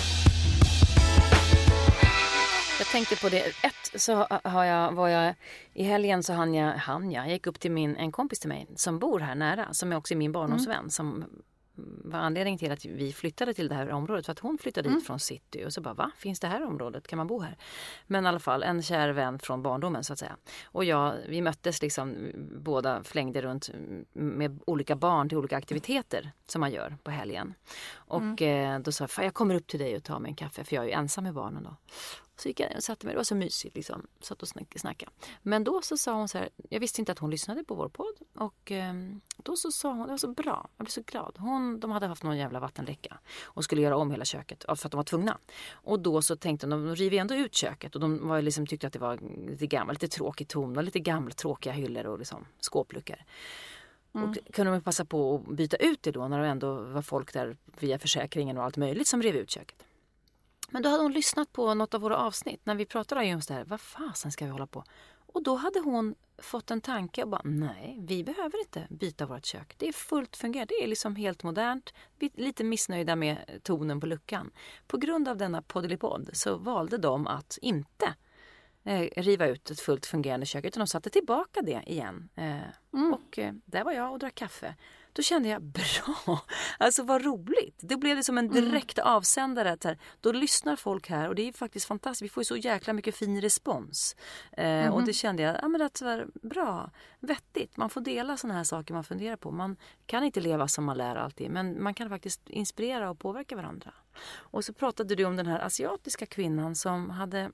Jag tänkte på det. Var jag i helgen så jag gick upp till en kompis till mig som bor här nära. Som är också min barndomsvän. Som var anledningen till att vi flyttade till det här området. För att hon flyttade hit från city. Och så bara, finns det här området? Kan man bo här? Men i alla fall, en kär vän från barndomen så att säga. Och vi möttes liksom, båda flängde runt med olika barn till olika aktiviteter som man gör på helgen. Och då sa jag kommer upp till dig och tar mig en kaffe. För jag är ju ensam med barnen då. Så gick jag och satte mig, det var så mysigt liksom, satt och snackade. Men då så sa hon så här, jag visste inte att hon lyssnade på vår podd. Och då så sa hon, det var så bra, jag blev så glad. De hade haft någon jävla vattenläcka och skulle göra om hela köket för att de var tvungna. Och då så tänkte de river ändå ut köket. Och de var liksom, tyckte att det var lite gammalt, lite tråkigt ton, lite gamla tråkiga hyllor och liksom skåpluckor. Och kunde de passa på att byta ut det då när det ändå var folk där via försäkringen och allt möjligt som rev ut köket. Men då hade hon lyssnat på något av våra avsnitt när vi pratade just det här. Vad fasen ska vi hålla på? Och då hade hon fått en tanke och bara, nej, vi behöver inte byta vårt kök. Det är fullt fungerande, det är liksom helt modernt. Vi är lite missnöjda med tonen på luckan. På grund av denna poddelipodd så valde de att inte riva ut ett fullt fungerande kök utan de satte tillbaka det igen. Och där var jag och drack kaffe. Då kände jag, bra, alltså vad roligt. Det blev det som en direkt avsändare. Här. Då lyssnar folk här och det är faktiskt fantastiskt. Vi får ju så jäkla mycket fin respons. Och det kände jag, men det var bra, vettigt. Man får dela såna här saker man funderar på. Man kan inte leva som man lär alltid, men man kan faktiskt inspirera och påverka varandra. Och så pratade du om den här asiatiska kvinnan som hade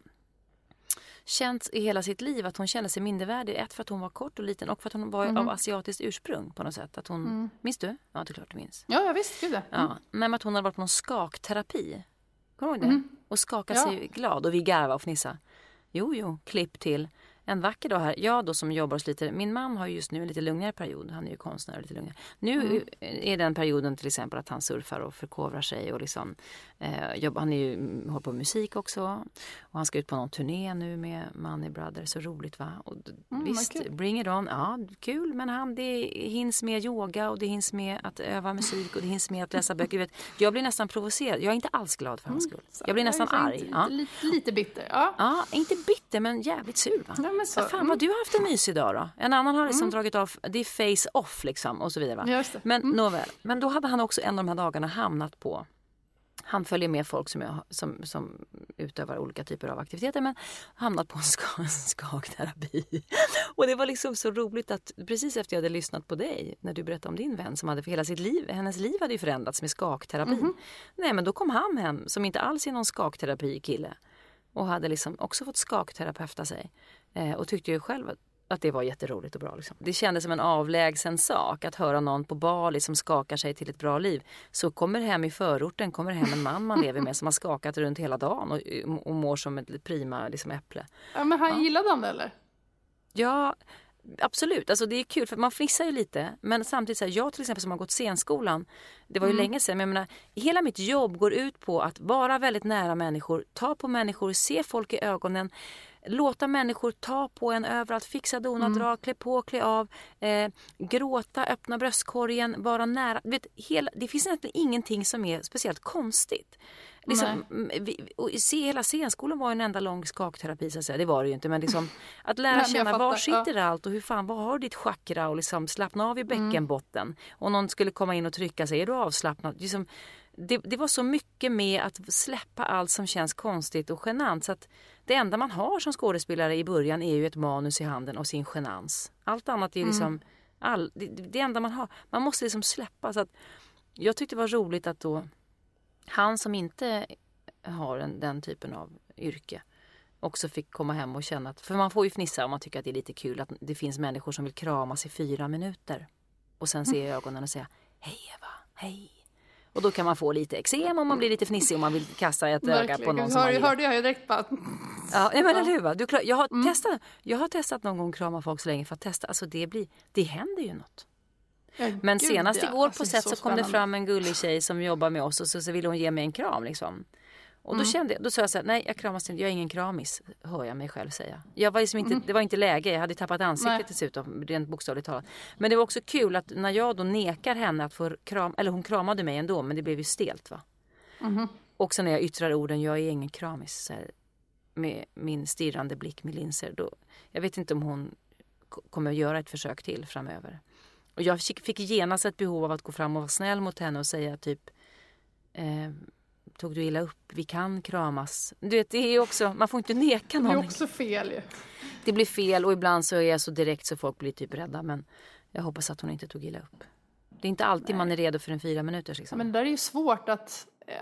känt i hela sitt liv att hon kände sig mindervärdig. Ett för att hon var kort och liten och för att hon var av asiatiskt ursprung på något sätt. Att hon, minns du? Ja, det är klart du minns. Ja, jag visste det. Ja, men att hon hade varit på någon skakterapi. Kommer du ihåg det? Och skaka sig glad och vi garva och fnissa. Jo, klipp till en vacker dag här. Jag då som jobbar lite. Min man har just nu en lite lugnare period. Han är ju konstnär och lite lugnare. Nu är den perioden till exempel att han surfar och förkovrar sig och liksom jobbar. Han är ju håller på musik också. Och han ska ut på någon turné nu med Money Brothers. Så roligt va? Och visst, okay. Bring it on. Ja, kul. Men det hinns med yoga och det hinns med att öva musik och det hinns med att läsa böcker. Jag blir nästan provocerad. Jag är inte alls glad för hans skull. Jag blir nästan arg. Lite bitter, ja. Ja, inte bitter men jävligt sur va? Ja, fan vad du har haft en mysig dag då. En annan har liksom dragit av, det är face off liksom och så vidare va. Just det. Men nåväl. Men då hade han också en av de här dagarna hamnat på, han följer med folk som utövar olika typer av aktiviteter men hamnat på en skakterapi. Och det var liksom så roligt att precis efter jag hade lyssnat på dig när du berättade om din vän som hade för hela sitt liv, hennes liv hade ju förändrats med skakterapi. Nej men då kom han hem som inte alls är någon skakterapi-kille. Och hade liksom också fått skakterapeuta sig. Och tyckte ju själv att det var jätteroligt och bra. Liksom. Det kändes som en avlägsen sak att höra någon på Bali som skakar sig till ett bra liv. Så kommer hem i förorten, kommer hem en man man lever med som har skakat runt hela dagen och mår som ett prima liksom, äpple. Ja, men han gillade han det eller? Ja, absolut. Alltså det är kul för man fnissar ju lite. Men samtidigt så här, jag till exempel som har gått scenskolan, det var ju länge sedan. Men jag menar, hela mitt jobb går ut på att vara väldigt nära människor, ta på människor, se folk i ögonen, låta människor ta på en överallt, fixa, dona, dra, klä på, klä av, gråta, öppna bröstkorgen, vara nära. Vet, det finns egentligen ingenting som är speciellt konstigt. Liksom, se hela scenskolan var en enda lång skakterapi så att säga. Det var det ju inte, men liksom, att lära känna var sitter allt och vad har ditt chakra och liksom slappna av i bäckenbotten. Och någon skulle komma in och trycka sig, är du avslappnad? Liksom, det var så mycket med att släppa allt som känns konstigt och genant så att det enda man har som skådespelare i början är ju ett manus i handen och sin genans. Allt annat är liksom det enda man har. Man måste liksom släppa så att jag tyckte det var roligt att då han som inte har den typen av yrke också fick komma hem och känna att, för man får ju fnissa om man tycker att det är lite kul att det finns människor som vill kramas i 4 minuter och sen se i ögonen och säga hej Eva, hej. Och då kan man få lite eksem om man blir lite fnissig om man vill kasta ett öga på någon som man gillar. Hörde jag ju direkt bara. Ja, men eller hur va? Jag har testat någon gång krama folk så länge för att testa. Alltså det händer ju något. Men senast igår alltså, på sätt så kom det fram en gullig tjej som jobbar med oss och så ville hon ge mig en kram liksom. Och då sa jag så här, nej jag kramas inte, jag är ingen kramis, hör jag mig själv säga. Jag var liksom inte, det var inte läge, jag hade tappat ansiktet dessutom, rent bokstavligt talat. Men det var också kul att när jag då nekar henne att få eller hon kramade mig ändå, men det blev ju stelt va. Också när jag yttrar orden, jag är ingen kramis, så här, med min stirrande blick med linser. Då, jag vet inte om hon kommer att göra ett försök till framöver. Och jag fick genast ett behov av att gå fram och vara snäll mot henne och säga typ... tog du illa upp? Vi kan kramas. Du vet, det är också, man får inte neka någon. Det är också fel ju. Det blir fel och ibland så är jag så direkt så folk blir typ rädda. Men jag hoppas att hon inte tog illa upp. Det är inte alltid man är redo för en 4 minuters liksom. Men det där är ju svårt att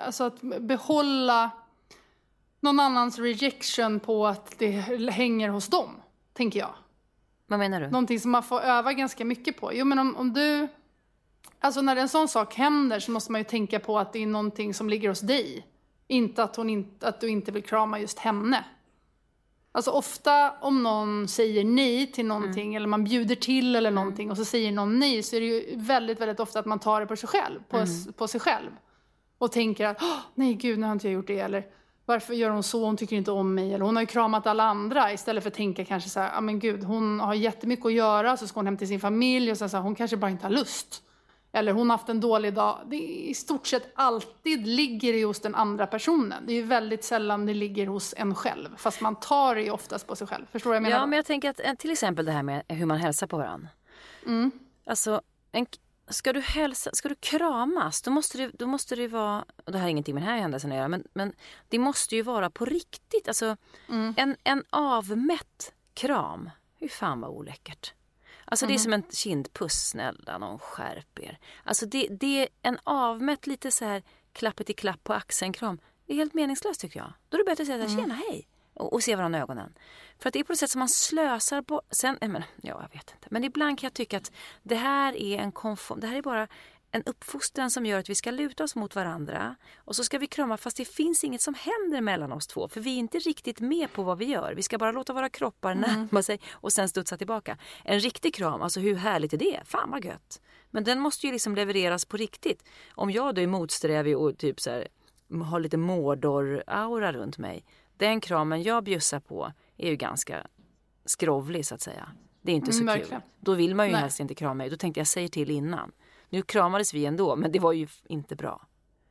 behålla någon annans rejection på att det hänger hos dem, tänker jag. Vad menar du? Någonting som man får öva ganska mycket på. Jo, men om du... Alltså när en sån sak händer så måste man ju tänka på att det är någonting som ligger hos dig. Inte att du inte vill krama just henne. Alltså ofta om någon säger nej till någonting eller man bjuder till eller någonting och så säger någon nej, så är det ju väldigt, väldigt ofta att man tar det på sig själv. På sig själv. Och tänker att nej gud, nu har inte jag gjort det. Eller varför gör hon så? Hon tycker inte om mig. Eller hon har ju kramat alla andra. Istället för att tänka kanske så här, men gud, hon har jättemycket att göra. Så ska hon hem till sin familj och så här, hon kanske bara inte har lust. Eller hon har haft en dålig dag. Det är i stort sett alltid ligger det hos den andra personen. Det är ju väldigt sällan det ligger hos en själv. Fast man tar det ju oftast på sig själv. Förstår du vad jag menar? Ja, men jag tänker att till exempel det här med hur man hälsar på varandra. Alltså, ska du kramas, då måste det vara, och det här är ingenting med den här händelsen att göra, men det måste ju vara på riktigt. Alltså, en avmätt kram, hur fan var oläckert. Alltså det är som en kindpuss, snälla, någon skärp er. Alltså det är en avmätt lite så här klappet i klapp på axeln kram. Det är helt meningslöst tycker jag. Då är det bättre att säga tjena, hej. Och se varandra i ögonen. För att det är på ett sätt som man slösar på. Sen, jag vet inte. Men ibland kan jag tycka att det här är det här är bara en uppfostran som gör att vi ska luta oss mot varandra. Och så ska vi krama fast det finns inget som händer mellan oss två. För vi är inte riktigt med på vad vi gör. Vi ska bara låta våra kroppar närma sig och sen studsa tillbaka. En riktig kram, alltså hur härligt är det? Fan vad gött. Men den måste ju liksom levereras på riktigt. Om jag då är motsträvig och typ så här, har lite Mordor-aura runt mig. Den kramen jag bjussar på är ju ganska skrovlig så att säga. Det är inte så kul. Då vill man ju helst inte krama mig. Då tänkte jag säga till innan. Nu kramades vi ändå, men det var ju inte bra.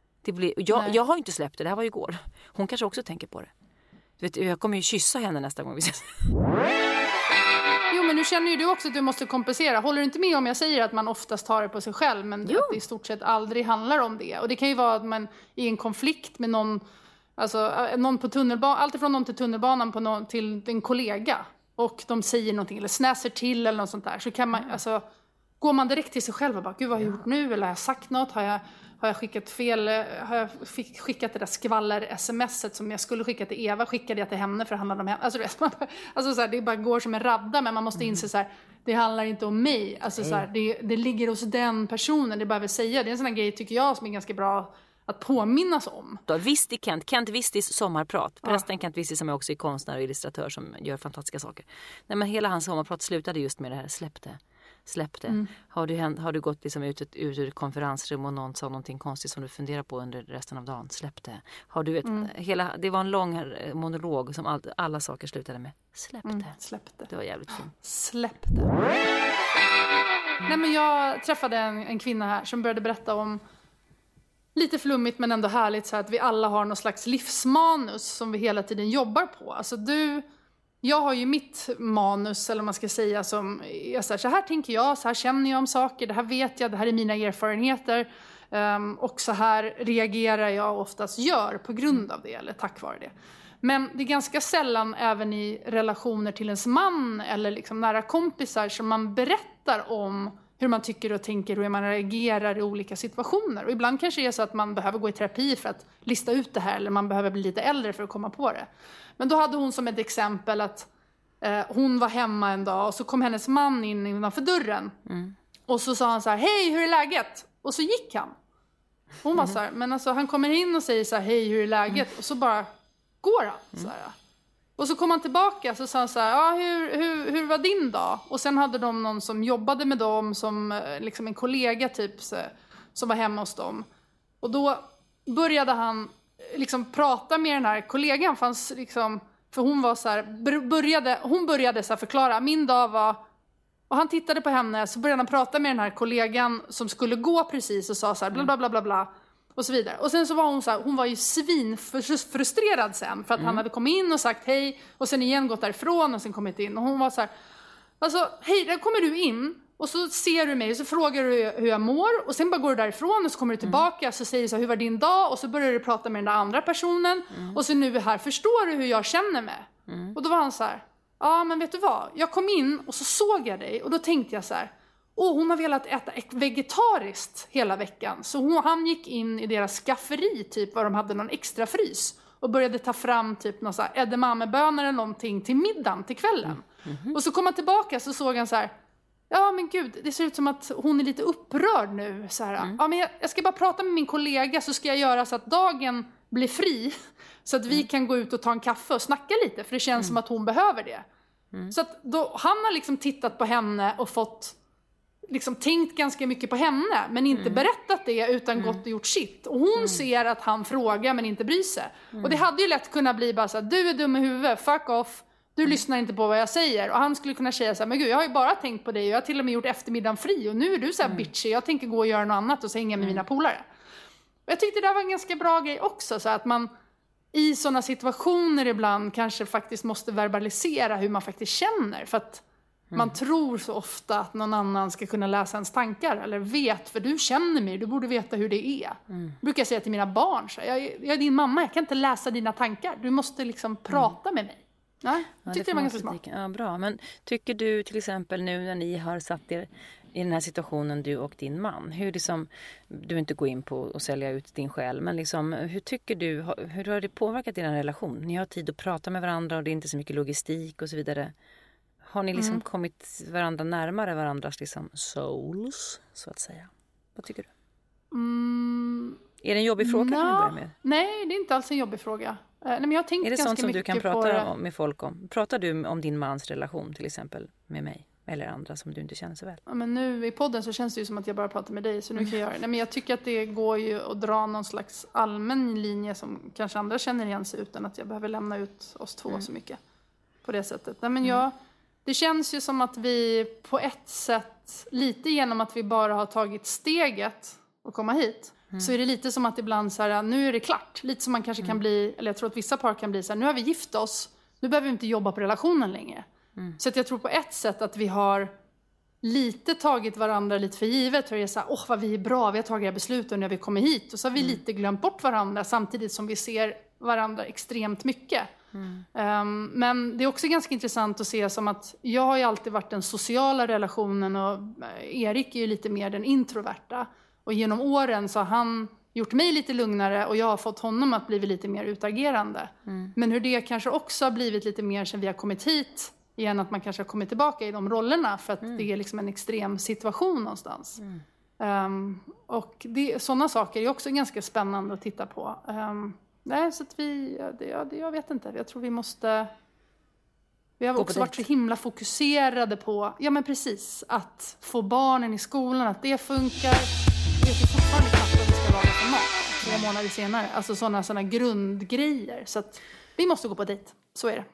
Jag har inte släppt det här var ju igår. Hon kanske också tänker på det. Du vet, jag kommer ju kyssa henne nästa gång vi ses. Jo, men nu känner ju du också att du måste kompensera. Håller du inte med om jag säger att man oftast tar det på sig själv, men att det i stort sett aldrig handlar om det. Och det kan ju vara att man i en konflikt med någon, alltså någon på tunnelbanan, alltifrån någon till tunnelbanan till en kollega, och de säger någonting eller snäser till eller något sånt där, så kan man, alltså, går man direkt till sig själv och bara, gud vad har jag gjort nu? Eller har jag sagt något? Har jag skickat fel? Har jag skickat det där skvaller-smset som jag skulle skicka till Eva? Skickade jag till henne för det handlade om henne? Alltså så här, det bara går som en radda, men man måste inse så här, det handlar inte om mig. Alltså så här, det ligger hos den personen, det behöver säga. Det är en sån här grej tycker jag som är ganska bra att påminnas om. Då Visti Kent Vistis sommarprat. Prästen Kent Visti som är också är konstnär och illustratör som gör fantastiska saker. Nej, men hela hans sommarprat slutade just med det här, släpp det. Har du gått liksom ut ur ett konferensrum och någon sa någonting konstigt som du funderar på under resten av dagen, släpp det. Har du det var en lång monolog som alla saker slutade med släpp det. Det var jävligt fint. Släpp det. Nej, men jag träffade en kvinna här som började berätta om, lite flummigt men ändå härligt, så att vi alla har någon slags livsmanus som vi hela tiden jobbar på. Alltså jag har ju mitt manus, eller man ska säga, som är så här tänker jag, så här känner jag om saker, det här vet jag, det här är mina erfarenheter, och så här reagerar jag oftast gör på grund av det, eller tack vare det. Men det är ganska sällan även i relationer till ens man eller liksom nära kompisar som man berättar om hur man tycker och tänker, hur man reagerar i olika situationer. Och ibland kanske det är så att man behöver gå i terapi för att lista ut det här, eller man behöver bli lite äldre för att komma på det. Men då hade hon som ett exempel att hon var hemma en dag och så kom hennes man in innanför dörren. Och så sa han så här, hej, hur är läget? Och så gick han. Hon var så här, men alltså han kommer in och säger så här, hej, hur är läget? Och så bara går han så här. Och så kom han tillbaka så sa han så här, ja, hur var din dag? Och sen hade de någon som jobbade med dem, som liksom en kollega typ, som var hemma hos dem. Och då började han liksom prata med den här kollegan, fanns liksom, för hon var så här, hon började så här förklara, min dag var, och han tittade på henne, så började han prata med den här kollegan som skulle gå precis och sa så här, bla bla bla bla bla. Och så vidare. Och sen så var hon så här, hon var ju svinfrustrerad sen. För att han hade kommit in och sagt hej. Och sen igen gått därifrån och sen kommit in. Och hon var så här, alltså hej, där kommer du in. Och så ser du mig och så frågar du hur jag mår. Och sen bara går du därifrån och så kommer du tillbaka. Så säger du så här, hur var din dag? Och så börjar du prata med den där andra personen. Och så nu här, förstår du hur jag känner mig? Och då var han så här, ja men vet du vad? Jag kom in och så såg jag dig. Och då tänkte jag så här, hon har velat äta vegetariskt hela veckan. Så han gick in i deras skafferi typ, var de hade någon extra frys. Och började ta fram typ någon så här edamamebönor eller någonting till middagen, till kvällen. Och så kom han tillbaka så såg han så här, ja men gud, det ser ut som att hon är lite upprörd nu. Så här, ja men jag ska bara prata med min kollega, så ska jag göra så att dagen blir fri. Så att vi kan gå ut och ta en kaffe och snacka lite. För det känns som att hon behöver det. Så att då, han har liksom tittat på henne och fått liksom tänkt ganska mycket på henne, men inte berättat det, utan gått och gjort sitt. Och hon ser att han frågar men inte bryr sig. Och det hade ju lätt kunnat bli bara så här, du är dum i huvudet, fuck off, du lyssnar inte på vad jag säger. Och han skulle kunna säga så här, men gud, jag har ju bara tänkt på dig och jag har till och med gjort eftermiddagen fri och nu är du så här bitchy, jag tänker gå och göra något annat och så hänga med mina polare. Och jag tyckte det var en ganska bra grej också, så att man i sådana situationer ibland kanske faktiskt måste verbalisera hur man faktiskt känner, för att man tror så ofta att någon annan ska kunna läsa ens tankar. Eller vet, för du känner mig, du borde veta hur det är. Jag brukar säga till mina barn så här, jag är din mamma, jag kan inte läsa dina tankar. Du måste liksom prata med mig. Nej, jag tyckte det var ganska smart. Ja, bra. Men tycker du till exempel nu när ni har satt er i den här situationen, du och din man, hur liksom, du inte går in på att sälja ut din själ, men liksom, hur tycker du, hur har det påverkat er relation? Ni har tid att prata med varandra och det är inte så mycket logistik och så vidare. Har ni liksom kommit varandra närmare varandras liksom souls, så att säga? Vad tycker du? Är det en jobbig fråga kan du börja med? Nej, det är inte alls en jobbig fråga. Nej, men jag har tänkt är det ganska sånt som du kan prata med folk om? Pratar du om din mans relation till exempel med mig? Eller andra som du inte känner så väl? Ja, men nu i podden så känns det ju som att jag bara pratar med dig, så nu kan jag göra det. Nej, men jag tycker att det går ju att dra någon slags allmän linje som kanske andra känner igen sig, utan att jag behöver lämna ut oss två så mycket på det sättet. Nej, men det känns ju som att vi på ett sätt, lite genom att vi bara har tagit steget och komma hit, så är det lite som att ibland så här, nu är det klart. Lite som man kanske kan bli, eller jag tror att vissa par kan bli så här, nu har vi gift oss, nu behöver vi inte jobba på relationen längre. Så att jag tror på ett sätt att vi har lite tagit varandra lite för givet. För det är så här, vad vi är bra, vi har tagit besluten när vi kommer hit. Och så har vi lite glömt bort varandra samtidigt som vi ser varandra extremt mycket. Men det är också ganska intressant att se som att jag har ju alltid varit den sociala relationen och Erik är ju lite mer den introverta. Och genom åren så har han gjort mig lite lugnare och jag har fått honom att bli lite mer utagerande. Men hur det kanske också har blivit lite mer sen vi har kommit hit igen, att man kanske har kommit tillbaka i de rollerna för att det är liksom en extrem situation någonstans. Och sådana saker är också ganska spännande att titta på. Nej, så att jag vet inte. Jag tror vi måste... Vi har också varit så himla fokuserade på, ja men precis, att få barnen i skolan, att det funkar. Vi vet ju fortfarande knappt vad vi ska laga för mat 3 månader senare. Alltså sådana grundgrejer. Så att vi måste gå på dejt, så är det.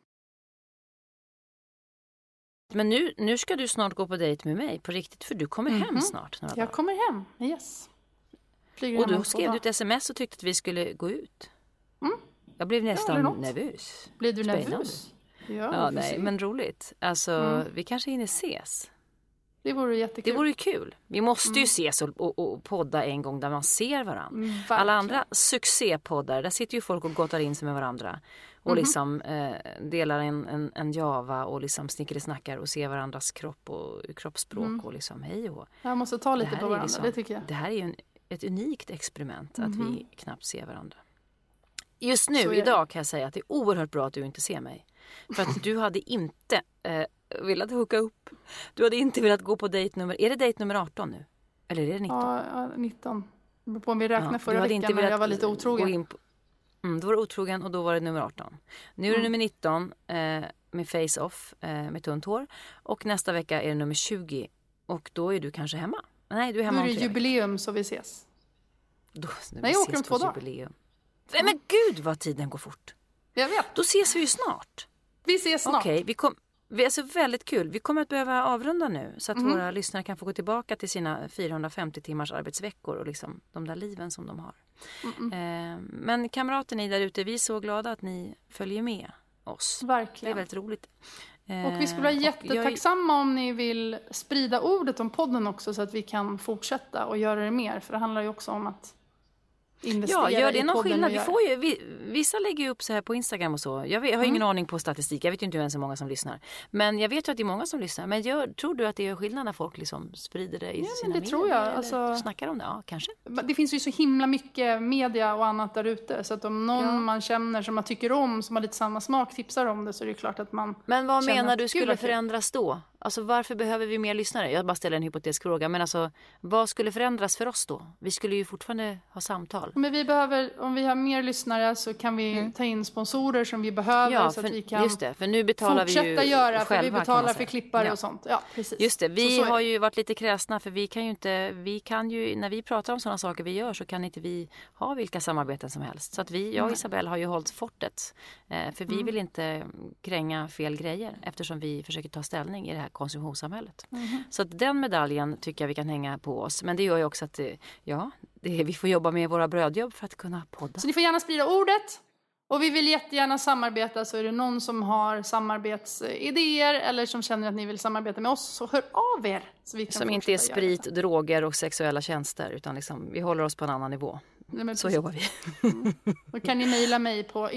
Men nu ska du snart gå på dejt med mig på riktigt, för du kommer hem snart. Jag kommer hem, yes. Och då skrev du ett sms och tyckte att vi skulle gå ut. Jag blev nästan nervös. Blev du nervös? Ja, nej, men roligt. Alltså, vi kanske hinner ses. Det vore jättekul. Det vore kul. Vi måste ju ses och podda en gång där man ser varandra. Alla andra succépoddar, där sitter ju folk och gottar in sig med varandra. Och liksom delar en java och liksom snackar och ser varandras kropp och kroppsspråk och liksom hej och. Jag måste ta lite på varandra, liksom, det tycker jag. Det här är ju ett unikt experiment att vi knappt ser varandra. Just nu, idag kan jag säga att det är oerhört bra att du inte ser mig. För att du hade inte velat hooka upp. Du hade inte velat gå på dejt nummer... Är det dejt nummer 18 nu? Eller är det 19? Ja, 19. Det beror på om vi räknar förra veckan när jag var lite otrogen. Då var det Otrogen och då var det nummer 18. Nu är det nummer 19 med Face Off med tunt hår. Och nästa vecka är det nummer 20 och då är du kanske hemma. Nej, du är hemma om 3 om 3 jubileum så vi ses. Nej, jag åker om 2 dagar. Jubileum. Men gud vad tiden går fort. Jag vet. Då ses vi ju snart. Vi ses snart. Okej, vi är så väldigt kul. Vi kommer att behöva avrunda nu så att våra lyssnare kan få gå tillbaka till sina 450 timmars arbetsveckor och liksom de där liven som de har. Men kamrater ni där ute, vi är så glada att ni följer med oss. Verkligen. Det är väldigt roligt. Och vi skulle vara jättetacksamma om ni vill sprida ordet om podden också så att vi kan fortsätta och göra det mer. För det handlar ju också om att investera gör det i någon podden. skillnad? Vissa lägger ju upp så här på Instagram och så. Jag har ingen aning på statistik. Jag vet ju inte ens hur många som lyssnar. Men jag vet ju att det är många som lyssnar. Men tror du att det gör skillnad när folk liksom sprider det i sina medier? Det tror jag. Alltså, snackar om det? Ja, kanske. Det finns ju så himla mycket media och annat där ute. Så att om någon man känner som man tycker om, som har lite samma smak, tipsar om det så är det klart att man... Men vad menar du skulle förändras då? Alltså varför behöver vi mer lyssnare? Jag bara ställer en hypotetisk fråga. Men alltså, vad skulle förändras för oss då? Vi skulle ju fortfarande ha samtal. Men vi behöver, om vi har mer lyssnare så kan vi ta in sponsorer som vi behöver så att vi kan just det, för nu betalar vi ju göra, själva, för vi betalar för klippare och sånt. Ja, precis. Just det, vi har ju varit lite kräsna för vi kan ju, när vi pratar om sådana saker vi gör så kan inte vi ha vilka samarbeten som helst. Så att jag och Isabelle har ju hållit fortet. För vi vill inte kränga fel grejer eftersom vi försöker ta ställning i det här konsumtionssamhället. Så att den medaljen tycker jag vi kan hänga på oss. Men det gör ju också att vi får jobba med våra brödjobb för att kunna podda. Så ni får gärna sprida ordet. Och vi vill jättegärna samarbeta. Så är det någon som har samarbetsidéer eller som känner att ni vill samarbeta med oss, så hör av er. Så vi kan som inte är sprit, droger och sexuella tjänster utan liksom, vi håller oss på en annan nivå. Så jobbar vi. Då kan ni mejla mig på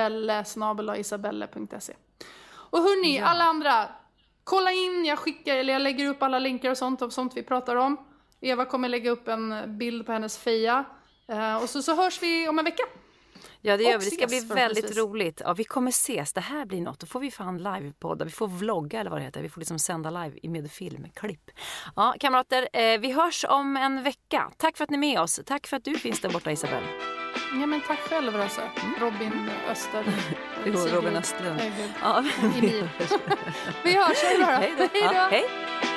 isabelle@isabelle.se. Och hörni, alla andra, kolla in, jag lägger upp alla länkar och sånt vi pratar om. Eva kommer lägga upp en bild på hennes feja. Och så hörs vi om en vecka. Ja, det gör vi. Det ska bli väldigt roligt. Ja, vi kommer ses. Det här blir något. Då får vi fan livepodda. Vi får vlogga eller vad det heter. Vi får liksom sända live med filmklipp. Ja, kamrater. Vi hörs om en vecka. Tack för att ni är med oss. Tack för att du finns där borta, Isabelle. Ja, men tack själv, alltså. Robin Öster. Robin Östlund. Ja. Vi hörs. Hej då. Hej.